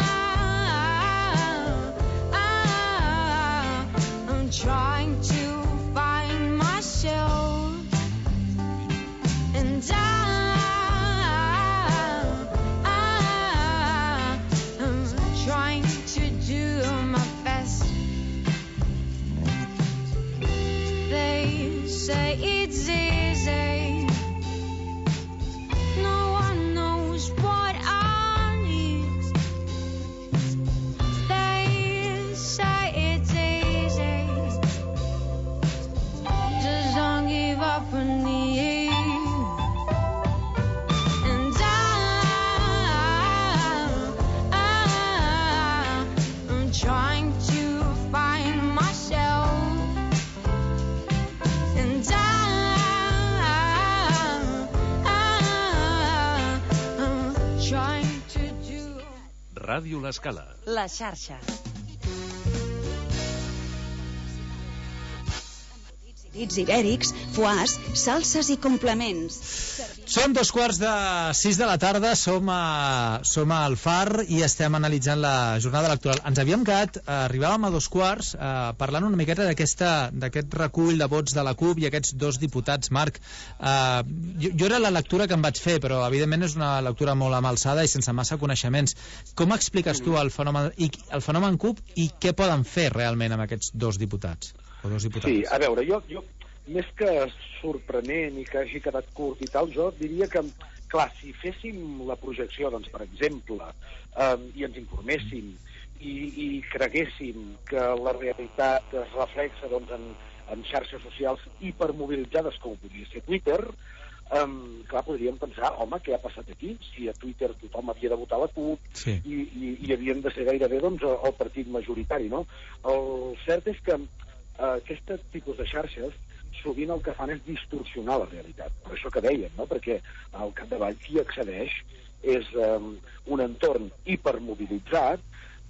I, I'm trying to find myself. And I, I, I'm trying to do my best. They say it's easy. No one knows what I need. They say it's easy. Just don't give up on me. And I, I, I'm trying to find myself. Ràdio L'Escala. La xarxa. Dits ibèrics, foies, salses i complements. Són dos quarts de sis de la tarda, som a, som al Far i estem analitzant la jornada electoral. Ens havíem quedat, eh, arribàvem a dos quarts, eh, parlant una miqueta d'aquest recull de vots de la CUP i aquests dos diputats. Marc, eh, jo, jo era la lectura que em vaig fer, però evidentment és una lectura molt amb alçada i sense massa coneixements. Com expliques tu el fenomen, i, el fenomen CUP i què poden fer realment amb aquests dos diputats? O dos diputats? Sí, a veure, jo, jo més que sorprenent i que hagi quedat curt i tal, jo diria que, clar, si féssim la projecció, doncs, per exemple, eh, i ens informéssim i, i creguéssim que la realitat es reflexa doncs, en, en xarxes socials hipermobilitzades, com podria ser Twitter, Um, clar, podríem pensar, home, què ha passat aquí? Si a Twitter tothom havia de votar la CUP sí. i, i, i havien de ser gairebé doncs, el partit majoritari, no? El cert és que uh, aquest tipus de xarxes sovint el que fan és distorsionar la realitat. Per això que dèiem, no? Perquè al capdavall qui accedeix és um, un entorn hipermobilitzat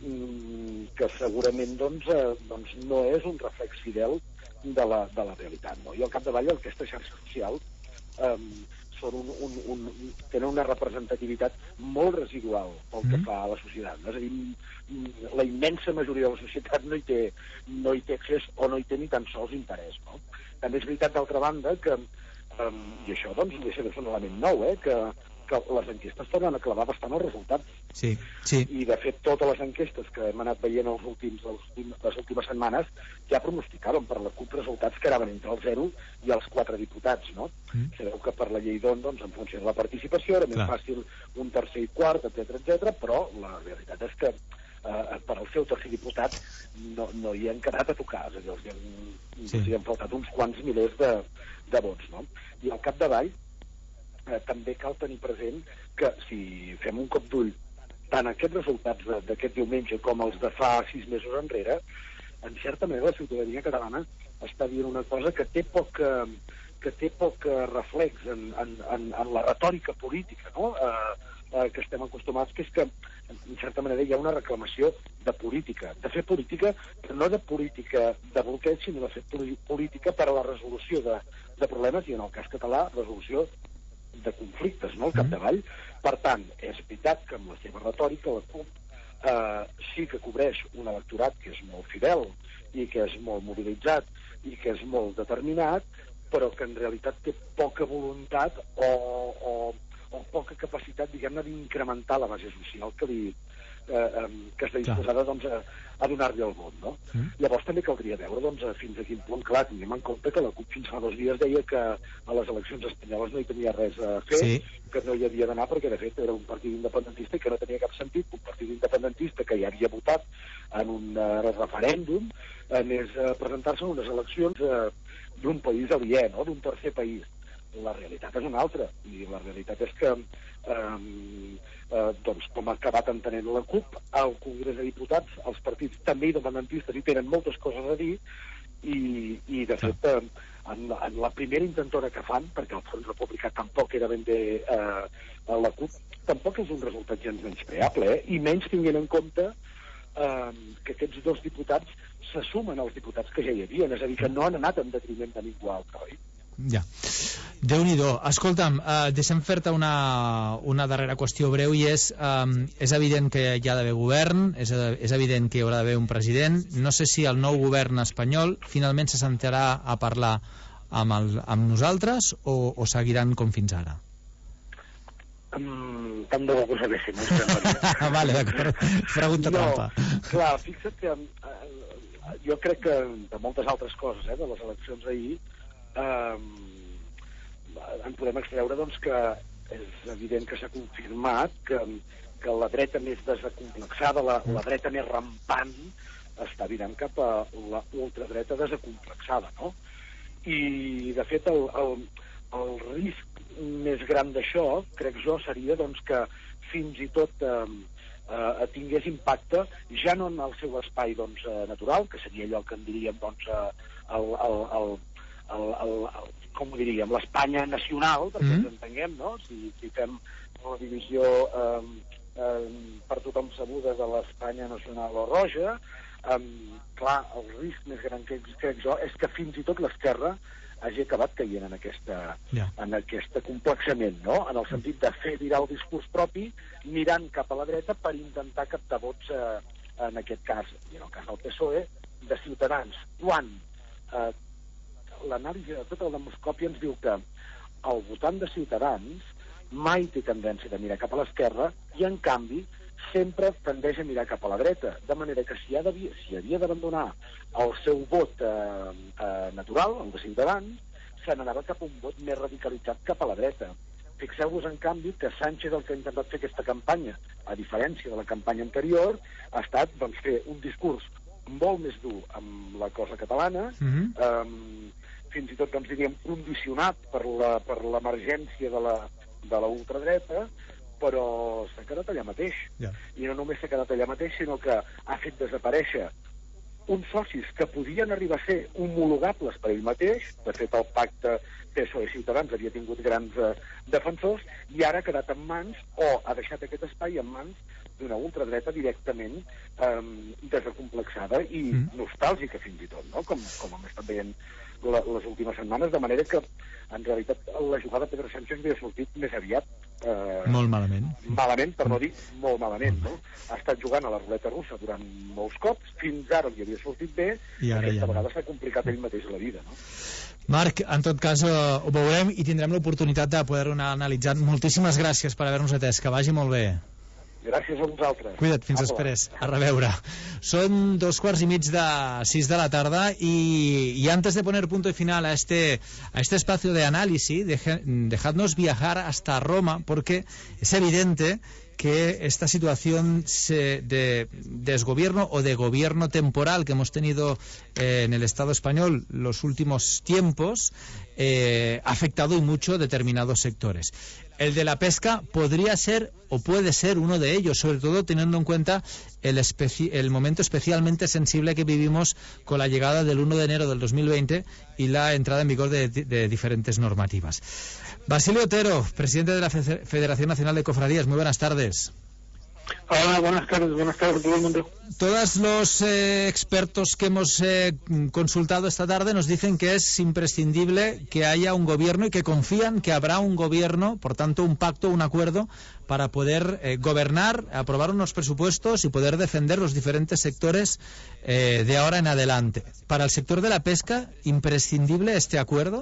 um, que segurament doncs, uh, doncs no és un reflex fidel de la, de la realitat, no? I al capdavall aquesta xarxa social Um, són un, un, un, tenen una representativitat molt residual pel que mm. fa a la societat. És a dir, la immensa majoria de la societat no hi té, no hi té accés o no hi té ni tan sols interès. No? També és veritat, d'altra banda, que, um, i això doncs, deixa de ser un element nou, eh, que, que les enquestes tornen a clavar bastant els resultats. Sí, sí. I, de fet, totes les enquestes que hem anat veient els últims, els últims, les últimes setmanes ja pronosticaven per la CUP resultats que anaven entre el zero i els quatre diputats, no? Mm. Sabeu que per la llei d'On, doncs, en funció de la participació, era més fàcil un tercer i quart, etcètera, etcètera, però la realitat és que eh, per al seu tercer diputat no, no hi han quedat a tocar, és a dir, els hi han, sí. hi han faltat uns quants milers de, de vots, no? I al capdavall eh, també cal tenir present que si fem un cop d'ull tant aquests resultats d'aquest diumenge com els de fa sis mesos enrere, en certa manera la ciutadania catalana està dient una cosa que té poc, que té poc reflex en, en, en, en la retòrica política, no? eh, eh, que estem acostumats, que és que en certa manera hi ha una reclamació de política, de fer política, però no de política de bloqueig, sinó de fer política per a la resolució de, de problemes i, en el cas català, resolució de conflictes, no?, al capdavall. Per tant, és veritat que amb la seva retòrica la CUP eh, sí que cobreix un electorat que és molt fidel i que és molt mobilitzat i que és molt determinat, però que en realitat té poca voluntat o, o, o poca capacitat, diguem-ne, d'incrementar la base social que li, eh, que està disposada doncs, a, a donar-li el vot, no? Mm. Llavors també caldria veure doncs, fins a quin punt, clar, tinguem en compte que la CUP fins fa dos dies deia que a les eleccions espanyoles no hi tenia res a fer, sí. que no hi havia d'anar perquè de fet era un partit independentista i que no tenia cap sentit, un partit independentista que ja havia votat en un uh, referèndum, anés a presentar-se en unes eleccions uh, d'un país aliè, no? D'un tercer país. La realitat és una altra, i la realitat és que eh, eh, doncs, com ha acabat entenent la CUP, al Congrés de Diputats els partits també independentistes hi tenen moltes coses a dir i, i de fet eh, en, en la primera intentona que fan, perquè el Front Republicà tampoc era ben bé eh, la CUP, tampoc és un resultat gens menyspreable, eh? I menys tinguent en compte eh, que aquests dos diputats se sumen als diputats que ja hi havia, és a dir, que no han anat en detriment de ningú altre, oi? Ja. Déu-n'hi-do. Escolta'm, eh, deixem fer-te una, una darrera qüestió breu i és, eh, és evident que hi ha d'haver govern, és, és evident que hi haurà d'haver un president. No sé si el nou govern espanyol finalment se sentarà a parlar amb, el, amb nosaltres o, o seguiran com fins ara? Um, tant de bo que ho sabéssim. Vale, d'acord. Pregunta no, trampa. Clar, fixa't que uh, jo crec que de moltes altres coses, eh, de les eleccions ahir, Uh, en podem extreure doncs, que és evident que s'ha confirmat que, que la dreta més desacomplexada, la, la dreta més rampant, està virant cap a la ultradreta desacomplexada, no? I, de fet, el, el, el risc més gran d'això, crec jo, seria doncs, que fins i tot eh, eh, tingués impacte ja no en el seu espai doncs, eh, natural, que seria allò que en diríem doncs, eh, el, el, el El, el, el, com ho diríem, l'Espanya nacional, perquè mm. ens entenguem, no? Si, si fem la divisió eh, eh, per tothom sabudes de l'Espanya Nacional o Roja. Eh, clar, el risc més gran que crec jo és que fins i tot l'esquerra hagi acabat caient en, aquesta, yeah. en aquest complexament, no? En el sentit de fer virar el discurs propi mirant cap a la dreta per intentar captar vots, eh, en aquest cas, i en el cas del P S O E, de Ciutadans, quan eh, l'anàlisi de tota la demoscòpia ens diu que el votant de Ciutadans mai té tendència de mirar cap a l'esquerra i, en canvi, sempre tendeix a mirar cap a la dreta, de manera que si, ha de, si havia d'abandonar el seu vot eh, eh, natural, el de Ciutadans, se n'anava cap a un vot més radicalitzat cap a la dreta. Fixeu-vos, en canvi, que Sánchez el que ha intentat fer aquesta campanya, a diferència de la campanya anterior, ha estat doncs, fer un discurs molt més dur amb la cosa catalana, mm-hmm. eh, fins i tot, doncs, diríem, condicionat per la, per l'emergència de la, de la ultradreta, però s'ha quedat allà mateix. Yeah. I no només s'ha quedat allà mateix, sinó que ha fet desaparèixer uns socis que podien arribar a ser homologables per ell mateix. De fet, el pacte P S O E Ciutadans havia tingut grans eh, defensors, i ara ha quedat en mans, o ha deixat aquest espai en mans d'una ultradreta directament eh, desacomplexada i mm. nostàlgica, fins i tot, no? com, com hem estat veient la, les últimes setmanes, de manera que en realitat la jugada de Pedro Sánchez havia sortit més aviat eh, molt malament malament, per no dir molt malament, no? Ha estat jugant a la ruleta russa durant molts cops, fins ara li havia sortit bé, i ara aquesta ja vegada s'ha complicat ell mateix la vida, no? Marc, en tot cas eh, ho veurem i tindrem l'oportunitat de poder-ho anar analitzant. Moltíssimes gràcies per haver-nos atès, que vagi molt bé. Gràcies a vosaltres. Cuida't, fins després. A reveure. Son dos quarts y mig de sis de la tarda y, y antes de poner punto y final a este, a este espacio de análisis, deje, dejadnos viajar hasta Roma, porque es evidente que esta situación de desgobierno o de gobierno temporal que hemos tenido eh, en el Estado español los últimos tiempos eh, ha afectado y mucho determinados sectores. El de la pesca podría ser o puede ser uno de ellos, sobre todo teniendo en cuenta el, especi- el momento especialmente sensible que vivimos con la llegada del uno de enero del dos mil veinte y la entrada en vigor de, de diferentes normativas. Basilio Otero, presidente de la Fe- Federación Nacional de Cofradías, muy buenas tardes. Hola, buenas tardes, buenas tardes a todo el mundo. Todos los eh, expertos que hemos eh, consultado esta tarde nos dicen que es imprescindible que haya un gobierno y que confían que habrá un gobierno, por tanto un pacto, un acuerdo para poder eh, gobernar, aprobar unos presupuestos y poder defender los diferentes sectores eh, de ahora en adelante. Para el sector de la pesca, ¿imprescindible este acuerdo?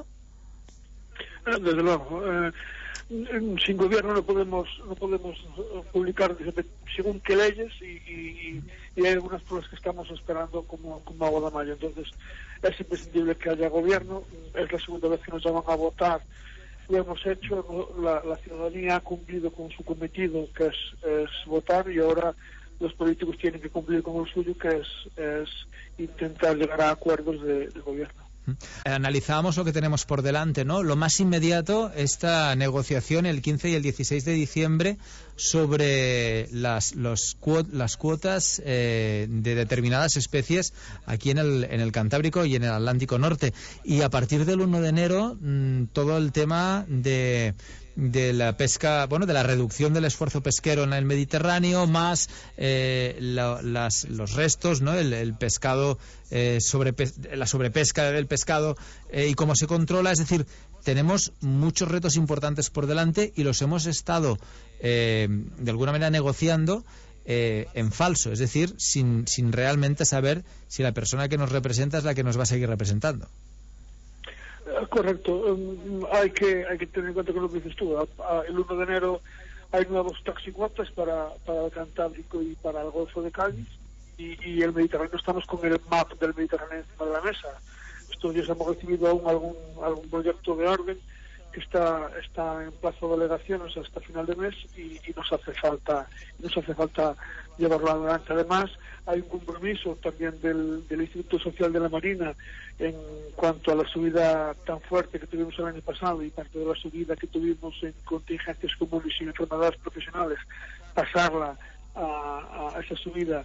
Desde luego. Eh... Sin gobierno no podemos no podemos publicar según qué leyes y, y, y hay algunas por las que estamos esperando como, como agua de mayo. Entonces es imprescindible que haya gobierno. Es la segunda vez que nos llaman a votar. Lo hemos hecho, la, la ciudadanía ha cumplido con su cometido, que es, es votar, y ahora los políticos tienen que cumplir con lo suyo, que es, es intentar llegar a acuerdos de, de gobierno. Analizábamos lo que tenemos por delante, ¿no? Lo más inmediato, esta negociación el quince y el dieciséis de diciembre sobre las, los, las cuotas eh, de determinadas especies aquí en el, en el Cantábrico y en el Atlántico Norte. Y a partir del uno de enero, mmm, todo el tema de... de la pesca, bueno, de la reducción del esfuerzo pesquero en el Mediterráneo, más eh, la, las, los restos, ¿no? El, el pescado, eh, sobre, la sobrepesca del pescado eh, y cómo se controla. Es decir, tenemos muchos retos importantes por delante y los hemos estado eh, de alguna manera negociando eh, en falso, es decir, sin, sin realmente saber si la persona que nos representa es la que nos va a seguir representando. Correcto, um, hay que hay que tener en cuenta que lo que dices tú, a, a, el uno de enero hay nuevos taxicuotas para, para el Cantábrico y para el Golfo de Cádiz, y, y el Mediterráneo, estamos con el map del Mediterráneo encima de la mesa. Estos días hemos recibido aún algún, algún proyecto de orden que está está en plazo de delegaciones hasta final de mes y, y nos hace falta nos hace falta llevarlo adelante. Además, hay un compromiso también del, del Instituto Social de la Marina en cuanto a la subida tan fuerte que tuvimos el año pasado y parte de la subida que tuvimos en contingencias comunes y enfermedades profesionales, pasarla a, a esa subida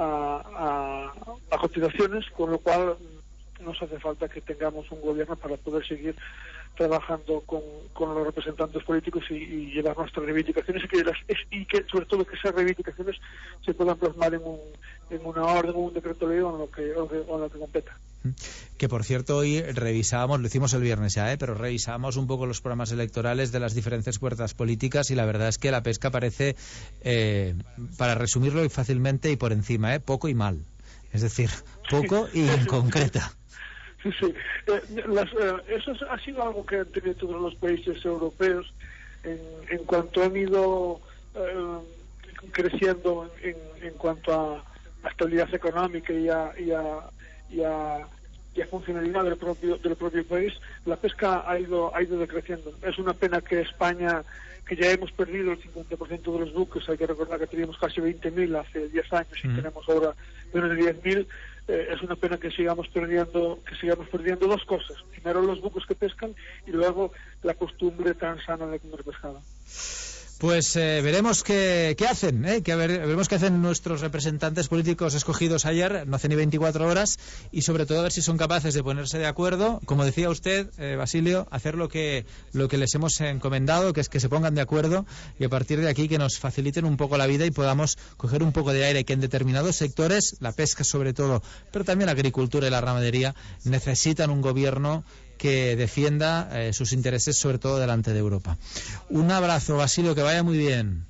a, a, a cotizaciones, con lo cual nos hace falta que tengamos un gobierno para poder seguir trabajando con, con los representantes políticos y, y llevar nuestras reivindicaciones y que, las, y que sobre todo que esas reivindicaciones se puedan plasmar en, un, en una orden o un decreto ley o en lo que, o en lo que competa. Que por cierto, hoy revisábamos, lo hicimos el viernes ya, ¿eh? pero revisábamos un poco los programas electorales de las diferentes fuerzas políticas y la verdad es que la pesca parece, eh, para resumirlo fácilmente y por encima, ¿eh? poco y mal. Es decir, poco y en concreta. Sí, sí. Eh, las, eh, eso es, ha sido algo que han tenido todos los países europeos en, en cuanto han ido eh, creciendo en, en cuanto a, a estabilidad económica y a, y a y a, y a funcionalidad del propio del propio país, la pesca ha ido ha ido decreciendo. Es una pena que España, que ya hemos perdido el cincuenta por ciento de los buques, hay que recordar que teníamos casi veinte mil hace diez años y mm. tenemos ahora menos de diez mil, eh, es una pena que sigamos perdiendo que sigamos perdiendo dos cosas. Primero los buques que pescan y luego la costumbre tan sana de comer pescado. Pues eh, veremos qué, qué hacen, ¿eh? que ver, veremos qué hacen nuestros representantes políticos escogidos ayer, no hace ni veinticuatro horas, y sobre todo a ver si son capaces de ponerse de acuerdo, como decía usted, eh, Basilio, hacer lo que, lo que les hemos encomendado, que es que se pongan de acuerdo y a partir de aquí que nos faciliten un poco la vida y podamos coger un poco de aire, que en determinados sectores, la pesca sobre todo, pero también la agricultura y la ramadería, necesitan un gobierno que defienda eh, sus intereses, sobre todo delante de Europa. Un abrazo, Basilio, que vaya muy bien.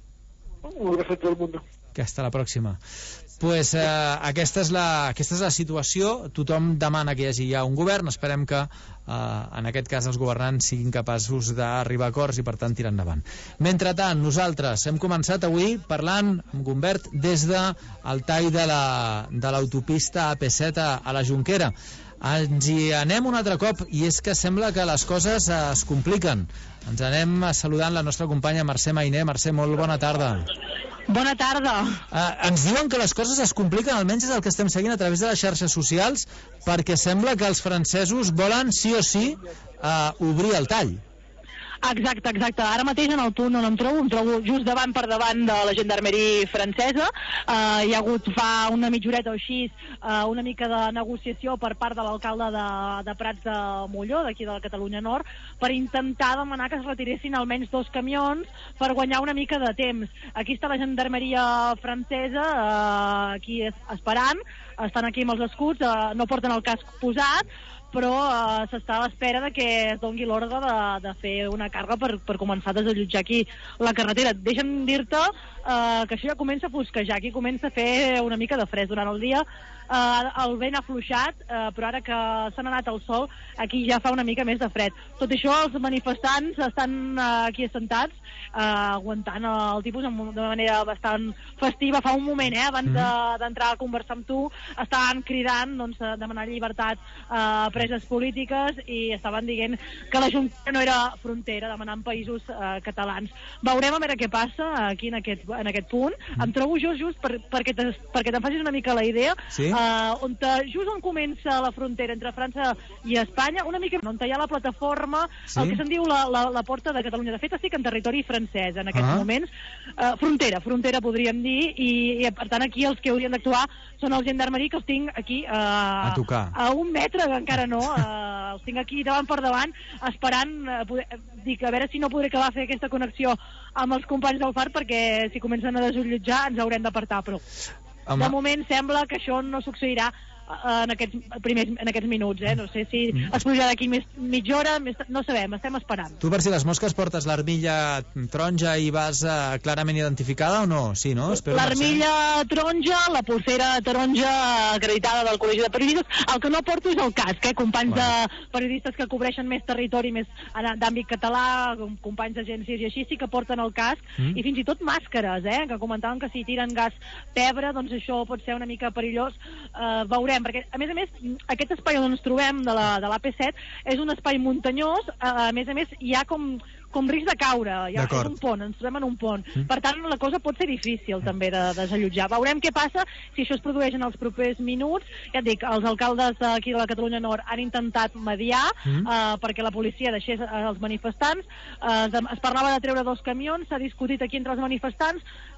Un abrazo a todo el mundo. Que hasta la pròxima. Pues eh, aquesta, és la, aquesta és la situació. Tothom demana que hi hagi ja un govern. Esperem que eh, en aquest cas els governants siguin capaços d'arribar a acords i per tant tirar endavant. Mentretant, nosaltres hem començat avui parlant amb Gumbert des del tall de l'autopista A P set a, a la Jonquera. Ens hi anem un altre cop i és que sembla que les coses es compliquen. Ens anem saludant la nostra companya Mercè Mainer. Mercè, molt bona tarda. Bona tarda. Uh, ens diuen que les coses es compliquen, almenys és el que estem seguint a través de les xarxes socials, perquè sembla que els francesos volen sí o sí uh, obrir el tall. Exacte, exacte. Ara mateix en el punt on em trobo, em trobo just davant per davant de la gendarmeria francesa. Uh, hi ha hagut fa una mitjoreta o així uh, una mica de negociació per part de l'alcalde de, de Prats de Molló, d'aquí de la Catalunya Nord, per intentar demanar que es retiressin almenys dos camions per guanyar una mica de temps. Aquí està la gendarmeria francesa, uh, aquí esperant, estan aquí amb els escuts, uh, no porten el casc posat, però uh, s'està a l'espera de que es doni l'ordre de, de fer una càrrega per, per començar a desallotjar aquí la carretera. Deixa'm dir-te uh, que això ja comença a fosquejar, aquí comença a fer una mica de fred durant el dia. Uh, el vent ha afluixat, uh, però ara que s'ha anat el sol, aquí ja fa una mica més de fred. Tot això, els manifestants estan uh, aquí assentats, uh, aguantant el tipus de manera bastant festiva. Fa un moment, eh, abans d'entrar de, a conversar amb tu, estaven cridant, doncs, demanar llibertat a uh, preses polítiques i estaven dient que la Junta no era frontera, demanant països uh, catalans. Veurem a veure què passa aquí en aquest, en aquest punt. Mm. Em trobo just, just per, perquè te, perquè te'n facis una mica la idea. Sí? Uh, on te, just on comença la frontera entre França i Espanya, una mica on hi ha la plataforma, sí? El que se'n diu la, la, la porta de Catalunya. De fet, estic en territori francès en aquests ah. moments. Uh, frontera, frontera podríem dir, i, i per tant aquí els que haurien d'actuar són els gendarmeria, que els tinc aquí uh, a tocar. A un metre, encara no, uh, els tinc aquí davant per davant, esperant, uh, poder, dic, a veure si no podré acabar de fer aquesta connexió amb els companys del Far, perquè si comencen a desallotjar ens haurem d'apartar, però Home. De moment sembla que això no succeirà en aquests, primers, en aquests minuts, eh? No sé si es pujarà d'aquí més mitja hora, més, no sabem, estem esperant. Tu, per si les mosques, portes l'armilla taronja i vas uh, clarament identificada o no? Sí, no? L'armilla taronja, la pulsera taronja acreditada del Col·legi de Periodistes. El que no porto és el casc, eh? Companys bueno. de periodistes que cobreixen més territori, més d'àmbit català, companys d'agències i així, sí que porten el casc, mm. i fins i tot màscares, eh? Que comentaven que si tiren gas pebre, doncs això pot ser una mica perillós. Uh, veurem, perquè a més a més aquest espai on ens trobem de la, de l'A P set és un espai muntanyós, a més a més hi ha com, com risc de caure, hi ha un pont, ens trobem en un pont, mm. per tant la cosa pot ser difícil mm. també de, de desallotjar. Veurem què passa si això es produeix en els propers minuts. Ja et dic, els alcaldes d'aquí de la Catalunya Nord han intentat mediar mm. uh, perquè la policia deixés els manifestants, uh, es parlava de treure dos camions, s'ha discutit aquí entre els manifestants,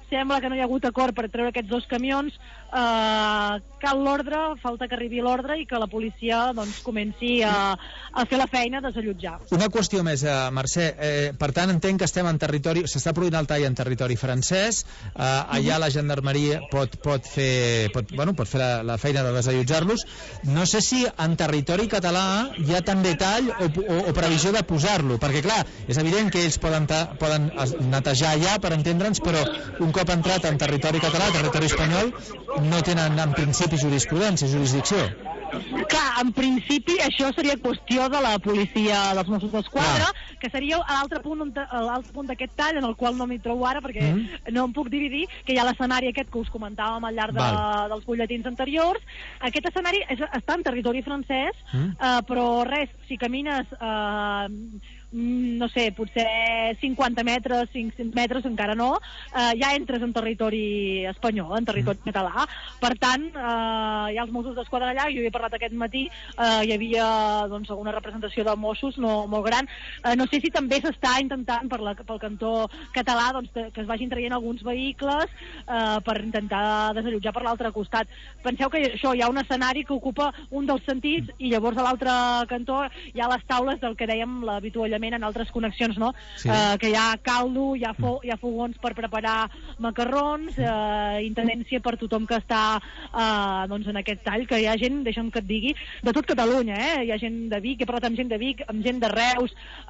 sembla que no hi ha hagut acord per treure aquests dos camions. Uh, cal l'ordre, falta que arribi l'ordre i que la policia doncs, comenci a, a fer la feina de desallotjar. Una qüestió més, eh, Mercè. Eh, per tant, entenc que estem en territori... S'està produint el tall en territori francès. Eh, allà la gendarmeria pot, pot fer, pot, bueno, pot fer la, la feina de desallotjar-los. No sé si en territori català hi ha també tall o, o, o previsió de posar-lo, perquè clar, és evident que ells poden, ta, poden netejar allà, per entendre'ns, però un cop entrat en territori català, territori espanyol, no tenen en principi jurisprudència, jurisdicció. Clar, en principi això seria qüestió de la policia dels Mossos d'Esquadra, ah. que seria l'altre punt, l'altre punt d'aquest tall, en el qual no m'hi trobo ara perquè mm. no em puc dividir, que hi ha l'escenari aquest que us comentàvem al llarg de, dels butlletins anteriors. Aquest escenari és, està en territori francès, mm. eh, però res, si camines... Eh, no sé, potser cinquanta metres, cinc-cents metres, encara no, eh, ja entres en territori espanyol, en territori mm. català. Per tant, eh, hi ha els Mossos d'Esquadra allà, jo he parlat aquest matí, eh, hi havia doncs, alguna representació de Mossos no, molt gran. Eh, no sé si també s'està intentant per la, pel cantó català doncs, que, que es vagin traient alguns vehicles eh, per intentar desallotjar per l'altre costat. Penseu que això, hi ha un escenari que ocupa un dels sentits i llavors a l'altre cantó hi ha les taules del que dèiem l'avituallament en altres connexions, no? Sí. Eh, que hi ha caldo, hi ha, fo hi ha fogons per preparar macarrons, eh, intendència per tothom que està eh, doncs en aquest tall, que hi ha gent, deixa'm que et digui, de tot Catalunya, eh? Hi ha gent de Vic, he parlat amb gent de Vic, amb gent de Reus,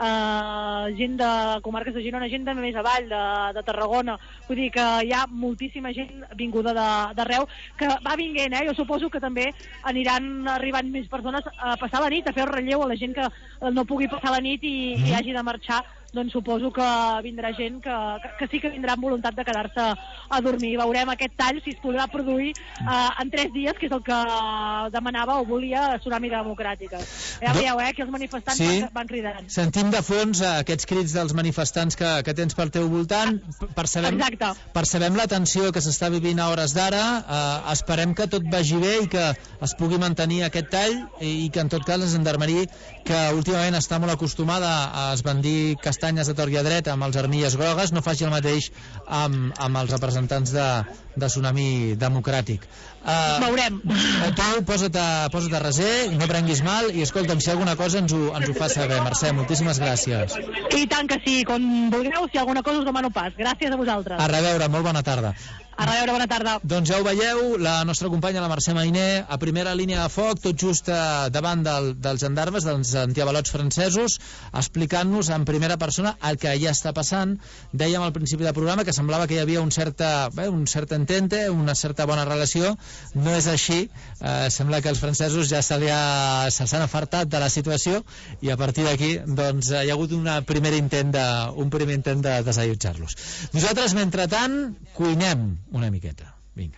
eh, gent de comarques de Girona, gent de més avall, de, de Tarragona, vull dir que hi ha moltíssima gent vinguda d'arreu, que va vinguent, eh? Jo suposo que també aniran arribant més persones a passar la nit, a fer el relleu a la gent que no pugui passar la nit i i hagi de marxar, doncs suposo que vindrà gent que, que, que sí que vindrà amb voluntat de quedar-se a dormir. Veurem aquest tall si es podrà produir eh, en tres dies, que és el que demanava o volia Tsunami Democràtica. Ja veieu, eh, que els manifestants sí. van, van cridant. Sentim de fons eh, aquests crits dels manifestants que, que tens pel teu voltant. Percebem, percebem la tensió que s'està vivint a hores d'ara. Eh, esperem que tot vagi bé i que es pugui mantenir aquest tall i, i que en tot cas la gendarmeria, que últimament està molt acostumada a esbandir castanyes de tort i a dret amb els armilles grogues, no faci el mateix amb, amb els representants de, de Tsunami Democràtic. Uh, Veurem. Tu posa't a, posa't a reser, no prenguis mal i escolta'm, si hi ha alguna cosa ens ho, ens ho fa saber. Mercè, moltíssimes gràcies. I tant que sí, com vulgueu, si alguna cosa us demano pas. Gràcies a vosaltres. A reveure, molt bona tarda. A reveure, bona tarda. Doncs ja ho veieu, la nostra companya, la Mercè Mainer, a primera línia de foc, tot just davant del, dels gendarmes, dels antiavalots francesos, explicant-nos en primera persona el que ja està passant. Dèiem al principi del programa que semblava que hi havia un cert, bé, un cert entente, una certa bona relació. No és així. Eh, sembla que els francesos ja se s'han afartat de la situació i a partir d'aquí doncs, hi ha hagut una primera intent de, un primer intent de desallotjar-los. Nosaltres, mentrestant, cuinem una miqueta. Vinga.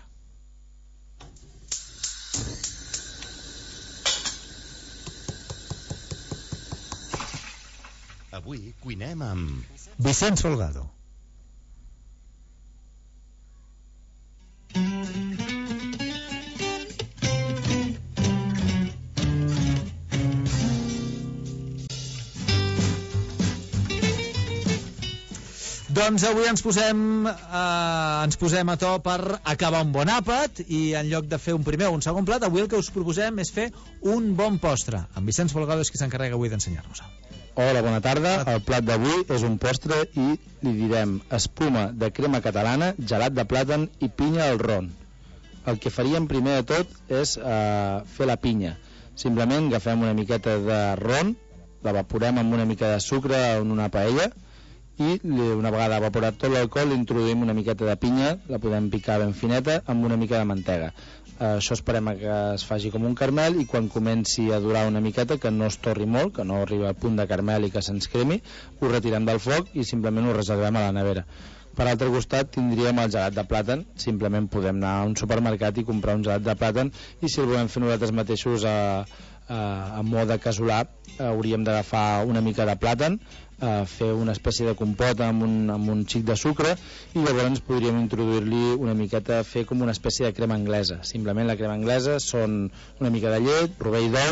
Avui cuinem amb... Vicenç Folgado. Doncs avui ens posem, eh, ens posem a to per acabar un bon àpat i en lloc de fer un primer o un segon plat, avui el que us proposem és fer un bon postre. En Vicenç Folgado és qui s'encarrega avui d'ensenyar-nos. Hola, bona tarda. El plat d'avui és un postre i li direm espuma de crema catalana, gelat de plàtan i pinya al ron. El que faríem primer de tot és eh, fer la pinya. Simplement agafem una miqueta de ron, l'evaporem amb una mica de sucre en una paella i una vegada evaporat tot l'alcohol introduïm una miqueta de pinya, la podem picar ben fineta amb una mica de mantega. Uh, això esperem que es faci com un caramel i quan comenci a durar una miqueta, que no es torri molt, que no arribi al punt de caramel i que se'ns cremi, ho retirem del foc i simplement ho reservem a la nevera. Per altre costat tindríem el gelat de plàtan. Simplement podem anar a un supermercat i comprar un gelat de plàtan i si el volem fer nosaltres mateixos a, a, a mode casolà, hauríem d'agafar una mica de plàtan, Uh, fer una espècie de compota amb un, amb un xic de sucre i llavors podríem introduir-li una miqueta, fer com una espècie de crema anglesa. Simplement la crema anglesa són una mica de llet, rovell d'ou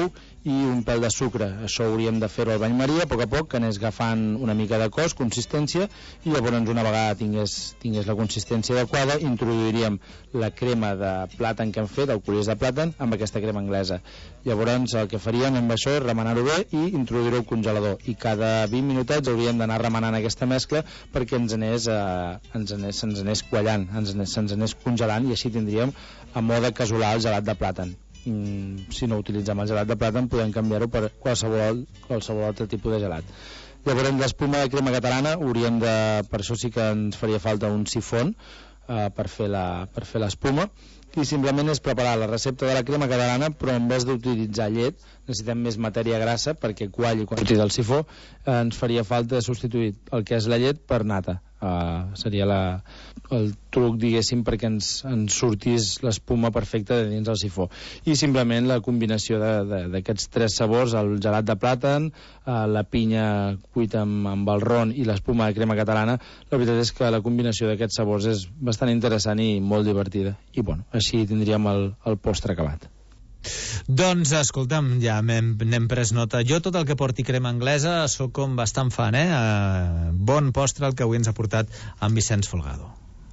i un pèl de sucre. Això hauríem de fer-ho al bany Maria a poc a poc, que anés agafant una mica de cos, consistència, i llavors una vegada tingués, tingués la consistència adequada, introduiríem la crema de plàtan que hem fet, el colliers de plàtan, amb aquesta crema anglesa. Llavors el que faríem amb això és remenar-ho bé i introduir-ho al congelador, i cada vint minutets hauríem d'anar remenant aquesta mescla perquè ens anés, eh, ens anés, se'ns anés quallant, ens anés, se'ns anés congelant, i així tindríem a mode casolà el gelat de plàtan. Mm, si no utilitzem el gelat de plàtan podem canviar-ho per qualsevol, qualsevol altre tipus de gelat. Llavors l'espuma de crema catalana hauríem de, per això sí que ens faria falta un sifon eh, per fer la, per fer l'espuma, i simplement és preparar la recepta de la crema catalana, però en vez d'utilitzar llet necessitem més matèria grassa perquè qualli quan utilitza el sifó. Eh, ens faria falta substituir el que és la llet per nata. Uh, seria la, el truc, diguéssim, perquè ens, ens sortís l'espuma perfecta de dins del sifó. I simplement la combinació d'aquests tres sabors, el gelat de plàtan, uh, la pinya cuita amb, amb el ron i l'espuma de crema catalana, la veritat és que la combinació d'aquests sabors és bastant interessant i molt divertida. I bueno, així tindríem el, el postre acabat. Doncs, escolta'm, ja n'hem pres nota. Jo tot el que porti crema anglesa sóc com bastant fan, eh? Uh, bon postre el que avui ens ha portat en Vicenç Folgado.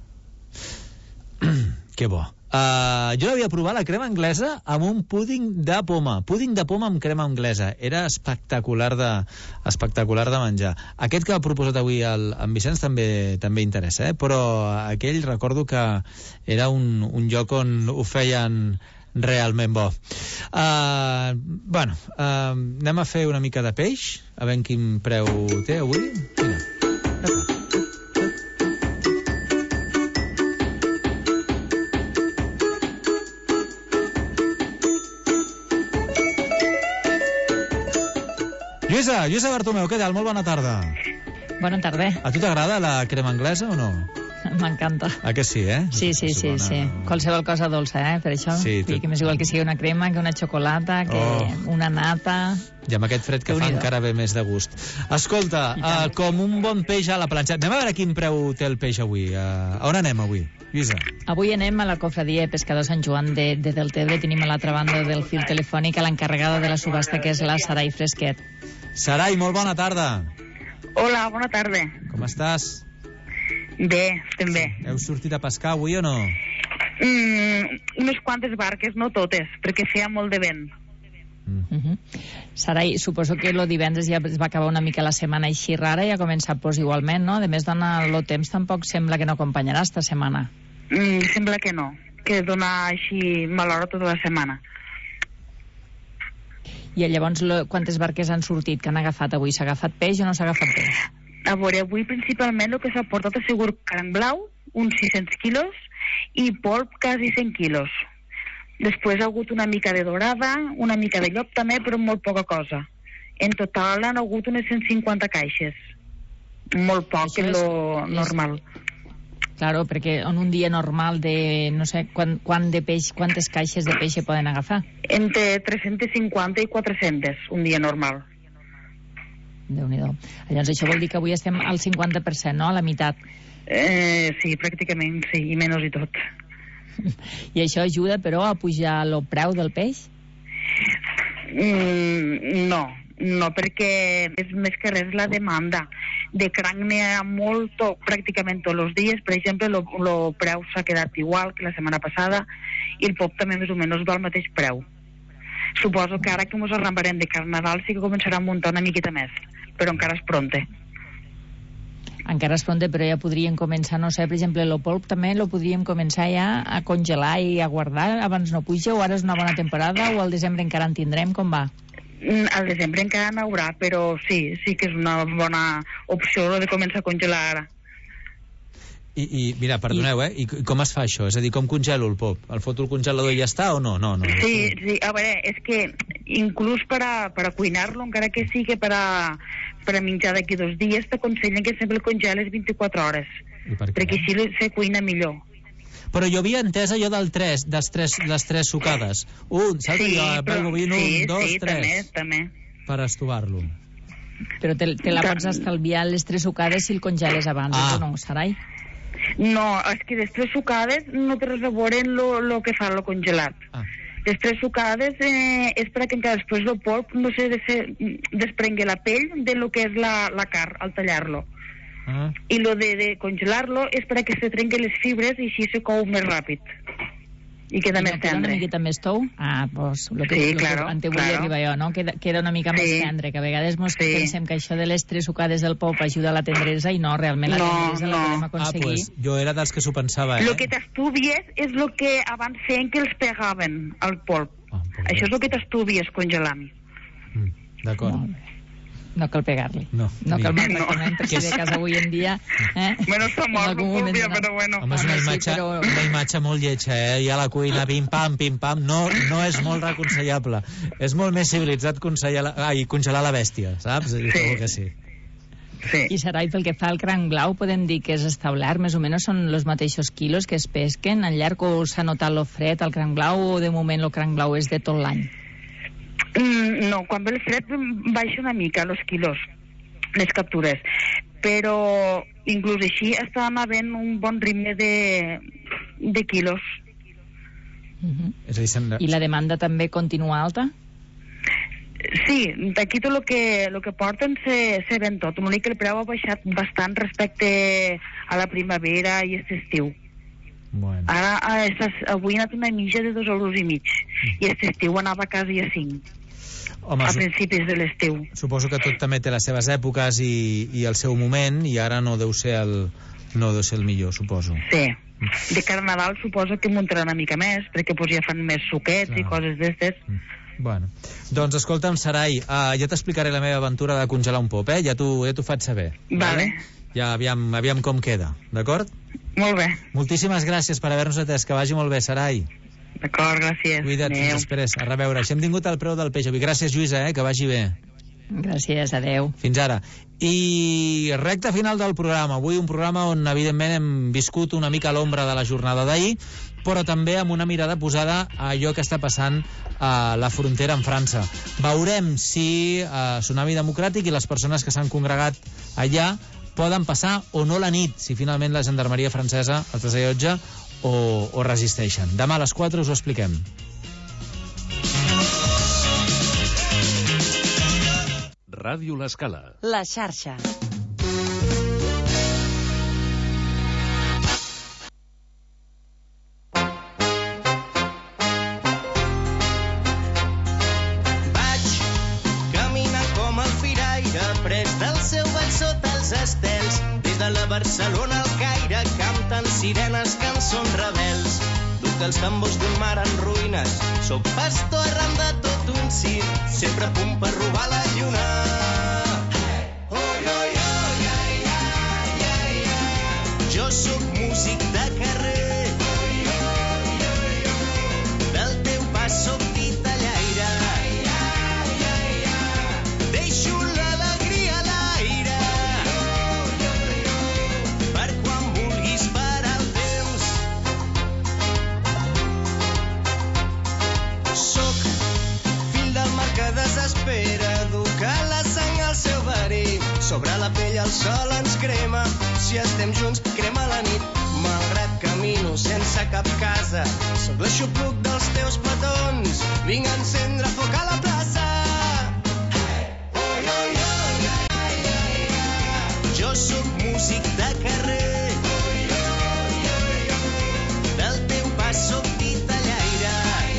Que bo. Uh, jo l'havia provat, la crema anglesa, amb un púding de poma. Púding de poma amb crema anglesa. Era espectacular de, espectacular de menjar. Aquest que ha proposat avui el, en Vicenç també, també interessa, eh? Però aquell recordo que era un, un lloc on ho feien realment bo. Uh, bueno, uh, anem a fer una mica de peix, a veure quin preu té avui. Mira. Lluïsa, Lluïsa Bartomeu, què tal? Molt bona tarda. Bona tarda. A tu t'agrada la crema anglesa o no? M'encanta. Ah, que sí, eh? Sí, sí, sí, sí. Qualsevol cosa dolça, eh? Per això. Sí, tu... que m'és igual que sigui una crema, que una xocolata, que oh. una nata... I amb aquest fred que fa encara ve més de gust. Escolta, uh, com un bon peix a la planxa. Anem a veure quin preu té el peix avui. Uh, on anem avui, Lluïsa? Avui anem a la cofradia de pescadors Sant Joan de, de Deltebre. Tenim a l'altra banda del fil telefònic a l'encarregada de la subhasta, que és la Sarai Fresquet. Sarai, molt bona tarda. Hola, bona tarda. Com estàs? Bé, estem bé. Heu sortit a pescar avui o no? Mm, unes quantes barques, no totes, perquè feia molt de vent. Mm. Uh-huh. Sarai, suposo que el divendres ja es va acabar una mica la setmana així rara i ha començat pues, igualment, no? A més, dona el temps tampoc sembla que no acompanyarà esta setmana. Mm, sembla que no, que dona així mal hora tota la setmana. I llavors, lo, quantes barques han sortit, que han agafat avui? S'ha agafat peix o no s'ha agafat peix? A veure, avui principalment el que s'ha portat ha sigut carn blau, uns sis-cents quilos, i polp quasi cent quilos. Després ha hagut una mica de dorada, una mica de llop també, però molt poca cosa. En total han hagut unes cent cinquanta caixes. Molt poc, és lo normal. Claro, perquè en un dia normal de, no sé, quan, quan de peix, quantes caixes de peix poden agafar? Entre tres-centes cinquanta i quatre-centes, un dia normal. Déu-n'hi-do. Llavors això vol dir que avui estem al cinquanta per cent, no? A la meitat. Eh, sí, pràcticament, sí, i menys i tot. I això ajuda, però, a pujar el preu del peix? Mm, no, no, perquè és més que res la demanda. De cranc n'hi ha molt, pràcticament tots els dies. Per exemple, el preu s'ha quedat igual que la setmana passada i el pop també més o menys va al mateix preu. Suposo que ara que ens arrambarem de Carnaval sí que començarà a muntar una miqueta més, però encara és pronte. Encara és pronte, però ja podríem començar, no sé, per exemple, el polp també lo podríem començar ja a congelar i a guardar abans no puja, o ara és una bona temporada, o al desembre encara en tindrem, com va? Al desembre encara n'haurà, però sí, sí que és una bona opció de començar a congelar ara. I, i mira, perdoneu, eh? I com es fa això? És a dir, com congelo el pop? El foto al congelador i ja està o no? No, no. Sí, sí, a veure, és que inclús per a, per a cuinar-lo, encara que sigui per a, per a menjar d'aquí dos dies, t'aconsellen que sempre el congeles vint-i-quatre hores, per perquè així se cuina millor. Però jo havia entès allò del tres, dels tres, les tres sucades. Un, saps? Sí, jo, però, un, sí, dos, sí, tres. també, també. Per estovar-lo. Però te, te la pots estalviar les tres sucades si el congeles abans, ah. o no, Sarai? No, és que les tres sucades no té res a veure en lo, lo que fa lo congelat. Ah. Les tres sucades eh, és perquè encara després el polp no se desprengui la pell de lo que és la, la carn al tallar-lo. Ah. I lo de, de congelar-lo és perquè se trenquen les fibres i així se cou més ràpid. I queda I més no queda tendre. una miqueta més tou? Ah, doncs lo que, Sí, lo claro, que en te volia claro. arribar jo, no? Queda, queda una mica Sí. més tendre, que a vegades mos Sí. pensem que això de les tres sucades del pop ajuda a la tendresa i no, realment la No, tendresa la no. podem Ah, aconseguir. pues jo era dels que s'ho pensava, eh? Lo que t'estuvies és lo que abans feien que els pegaven al polp. Ah, Això és el que t'estuvies congelant. D'acord. No, no cal pegar-li. No, No cal ni- maltractament, perquè de casa avui en dia... Eh? Bueno, està mort, En algun no moment podria, donat. però bueno. Home, és una Home, sí, imatge, però- una imatge molt lletja, eh? I a la cuina, pim-pam, pim-pam, no, no és molt reconsellable. És molt més civilitzat congelar, ai, congelar la bèstia, saps? Sí. Trobo que sí. Sí. I Sarai, pel que fa al cranc blau, podem dir que és establert, més o menys són els mateixos quilos que es pesquen al llarg, o s'ha notat lo fred al cranc blau, o de moment el cranc blau és de tot l'any? Mm, no, quan ve el fred baixa una mica los quilos, les captures, però inclús així estàvem havent un bon ritme de, de quilos. Uh -huh. És a dir, sembla... I la demanda també continua alta? Sí, d'aquí tot el que, lo que porten se, se ven tot. L'únic que el preu ha baixat bastant respecte a la primavera i aquest estiu. Bueno. Ara a, estàs, avui ha anat una mitja de dos euros i mig i aquest estiu anava quasi a cinc. Home, a su- principis de l'estiu. Suposo que tot també té les seves èpoques i, i el seu moment, i ara no deu ser el, no deu ser el millor, suposo. Sí. De cara a Nadal suposo que muntarà una mica més, perquè pues, ja fan més suquets Clar. i coses d'estes. Bueno, doncs escolta'm, Sarai, uh, ja t'explicaré la meva aventura de congelar un pop, eh? Ja t'ho ja t'ho faig saber. Vale. Ja aviam, aviam com queda, d'acord? Molt bé. Moltíssimes gràcies per haver-nos atès, que vagi molt bé, Sarai. D'acord, gràcies. Cuida't, Adéu. fins després, a reveure. Així hem tingut el preu del peix avui. Gràcies, Lluïsa, eh? Que vagi bé. Gràcies, adeu. Fins ara. I recta final del programa. Avui un programa on, evidentment, hem viscut una mica l'ombra de la jornada d'ahir, però també amb una mirada posada a allò que està passant a la frontera amb França. Veurem si eh, Tsunami Democràtic i les persones que s'han congregat allà poden passar o no la nit, si finalment la gendarmeria francesa els desallotja o, o resisteixen. Demà a les quatre us ho expliquem. Ràdio L'Escala. La xarxa. Vaig caminar com el firaire, pres del seu ball sota els estels. Des de la Barcelona al Caire canten sirenes, cançons rebels. Duc els tambors d'un mar en ruïnes, soc pastor arran de tot un cir, sempre a punt per robar la lluna. Jo sóc músic de carrer, del teu pas sóc titellaire, deixo l'alegria a l'aire, per quan vulguis parar el temps. Sóc fill del mar que desespera, duc a la sang el seu verí, sobre la pell el sol ens crema, si estem junts crema la nit, malgrat camino sense cap casa, sóc l'aixopluc dels teus petons, vinc a encendre foc a la plaça. Jo sóc músic de carrer, del teu pas sóc titellaire,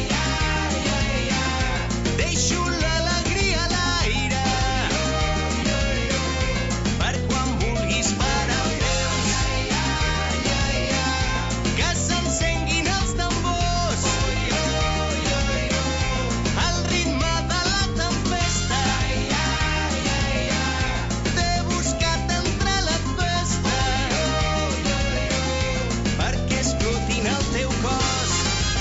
deixo l'alegria a l'aire, per quan vulguis parar el temps, que s'encenguin els tambors, al ritme de la tempesta, t'he buscat entre la festa, perquè explotin el teu cos.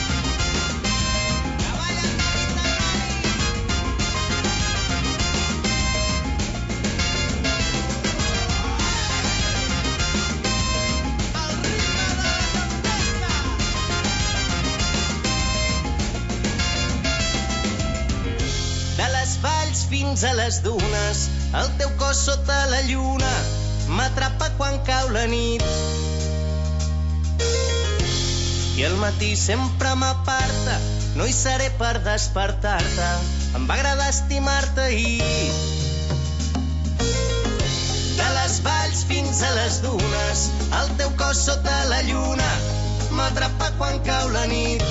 De les valls fins a les dunes, el teu cos sota la lluna m'atrapa quan cau la nit. I el matí sempre m'aparta no hi seré per despertar-te. Em va agradar estimar-te i... De les valls fins a les dunes, el teu cos sota la lluna m'atrapa quan cau la nit.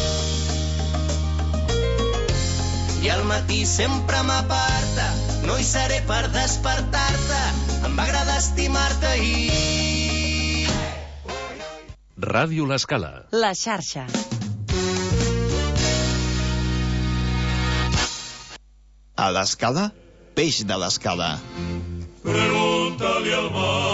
I al matí sempre m'aparta, no hi seré per despertar-te. Em va agradar estimar-te i... Ràdio L'Escala. La xarxa. A l'Escala, peix de l'Escala. Pregúntale al mar.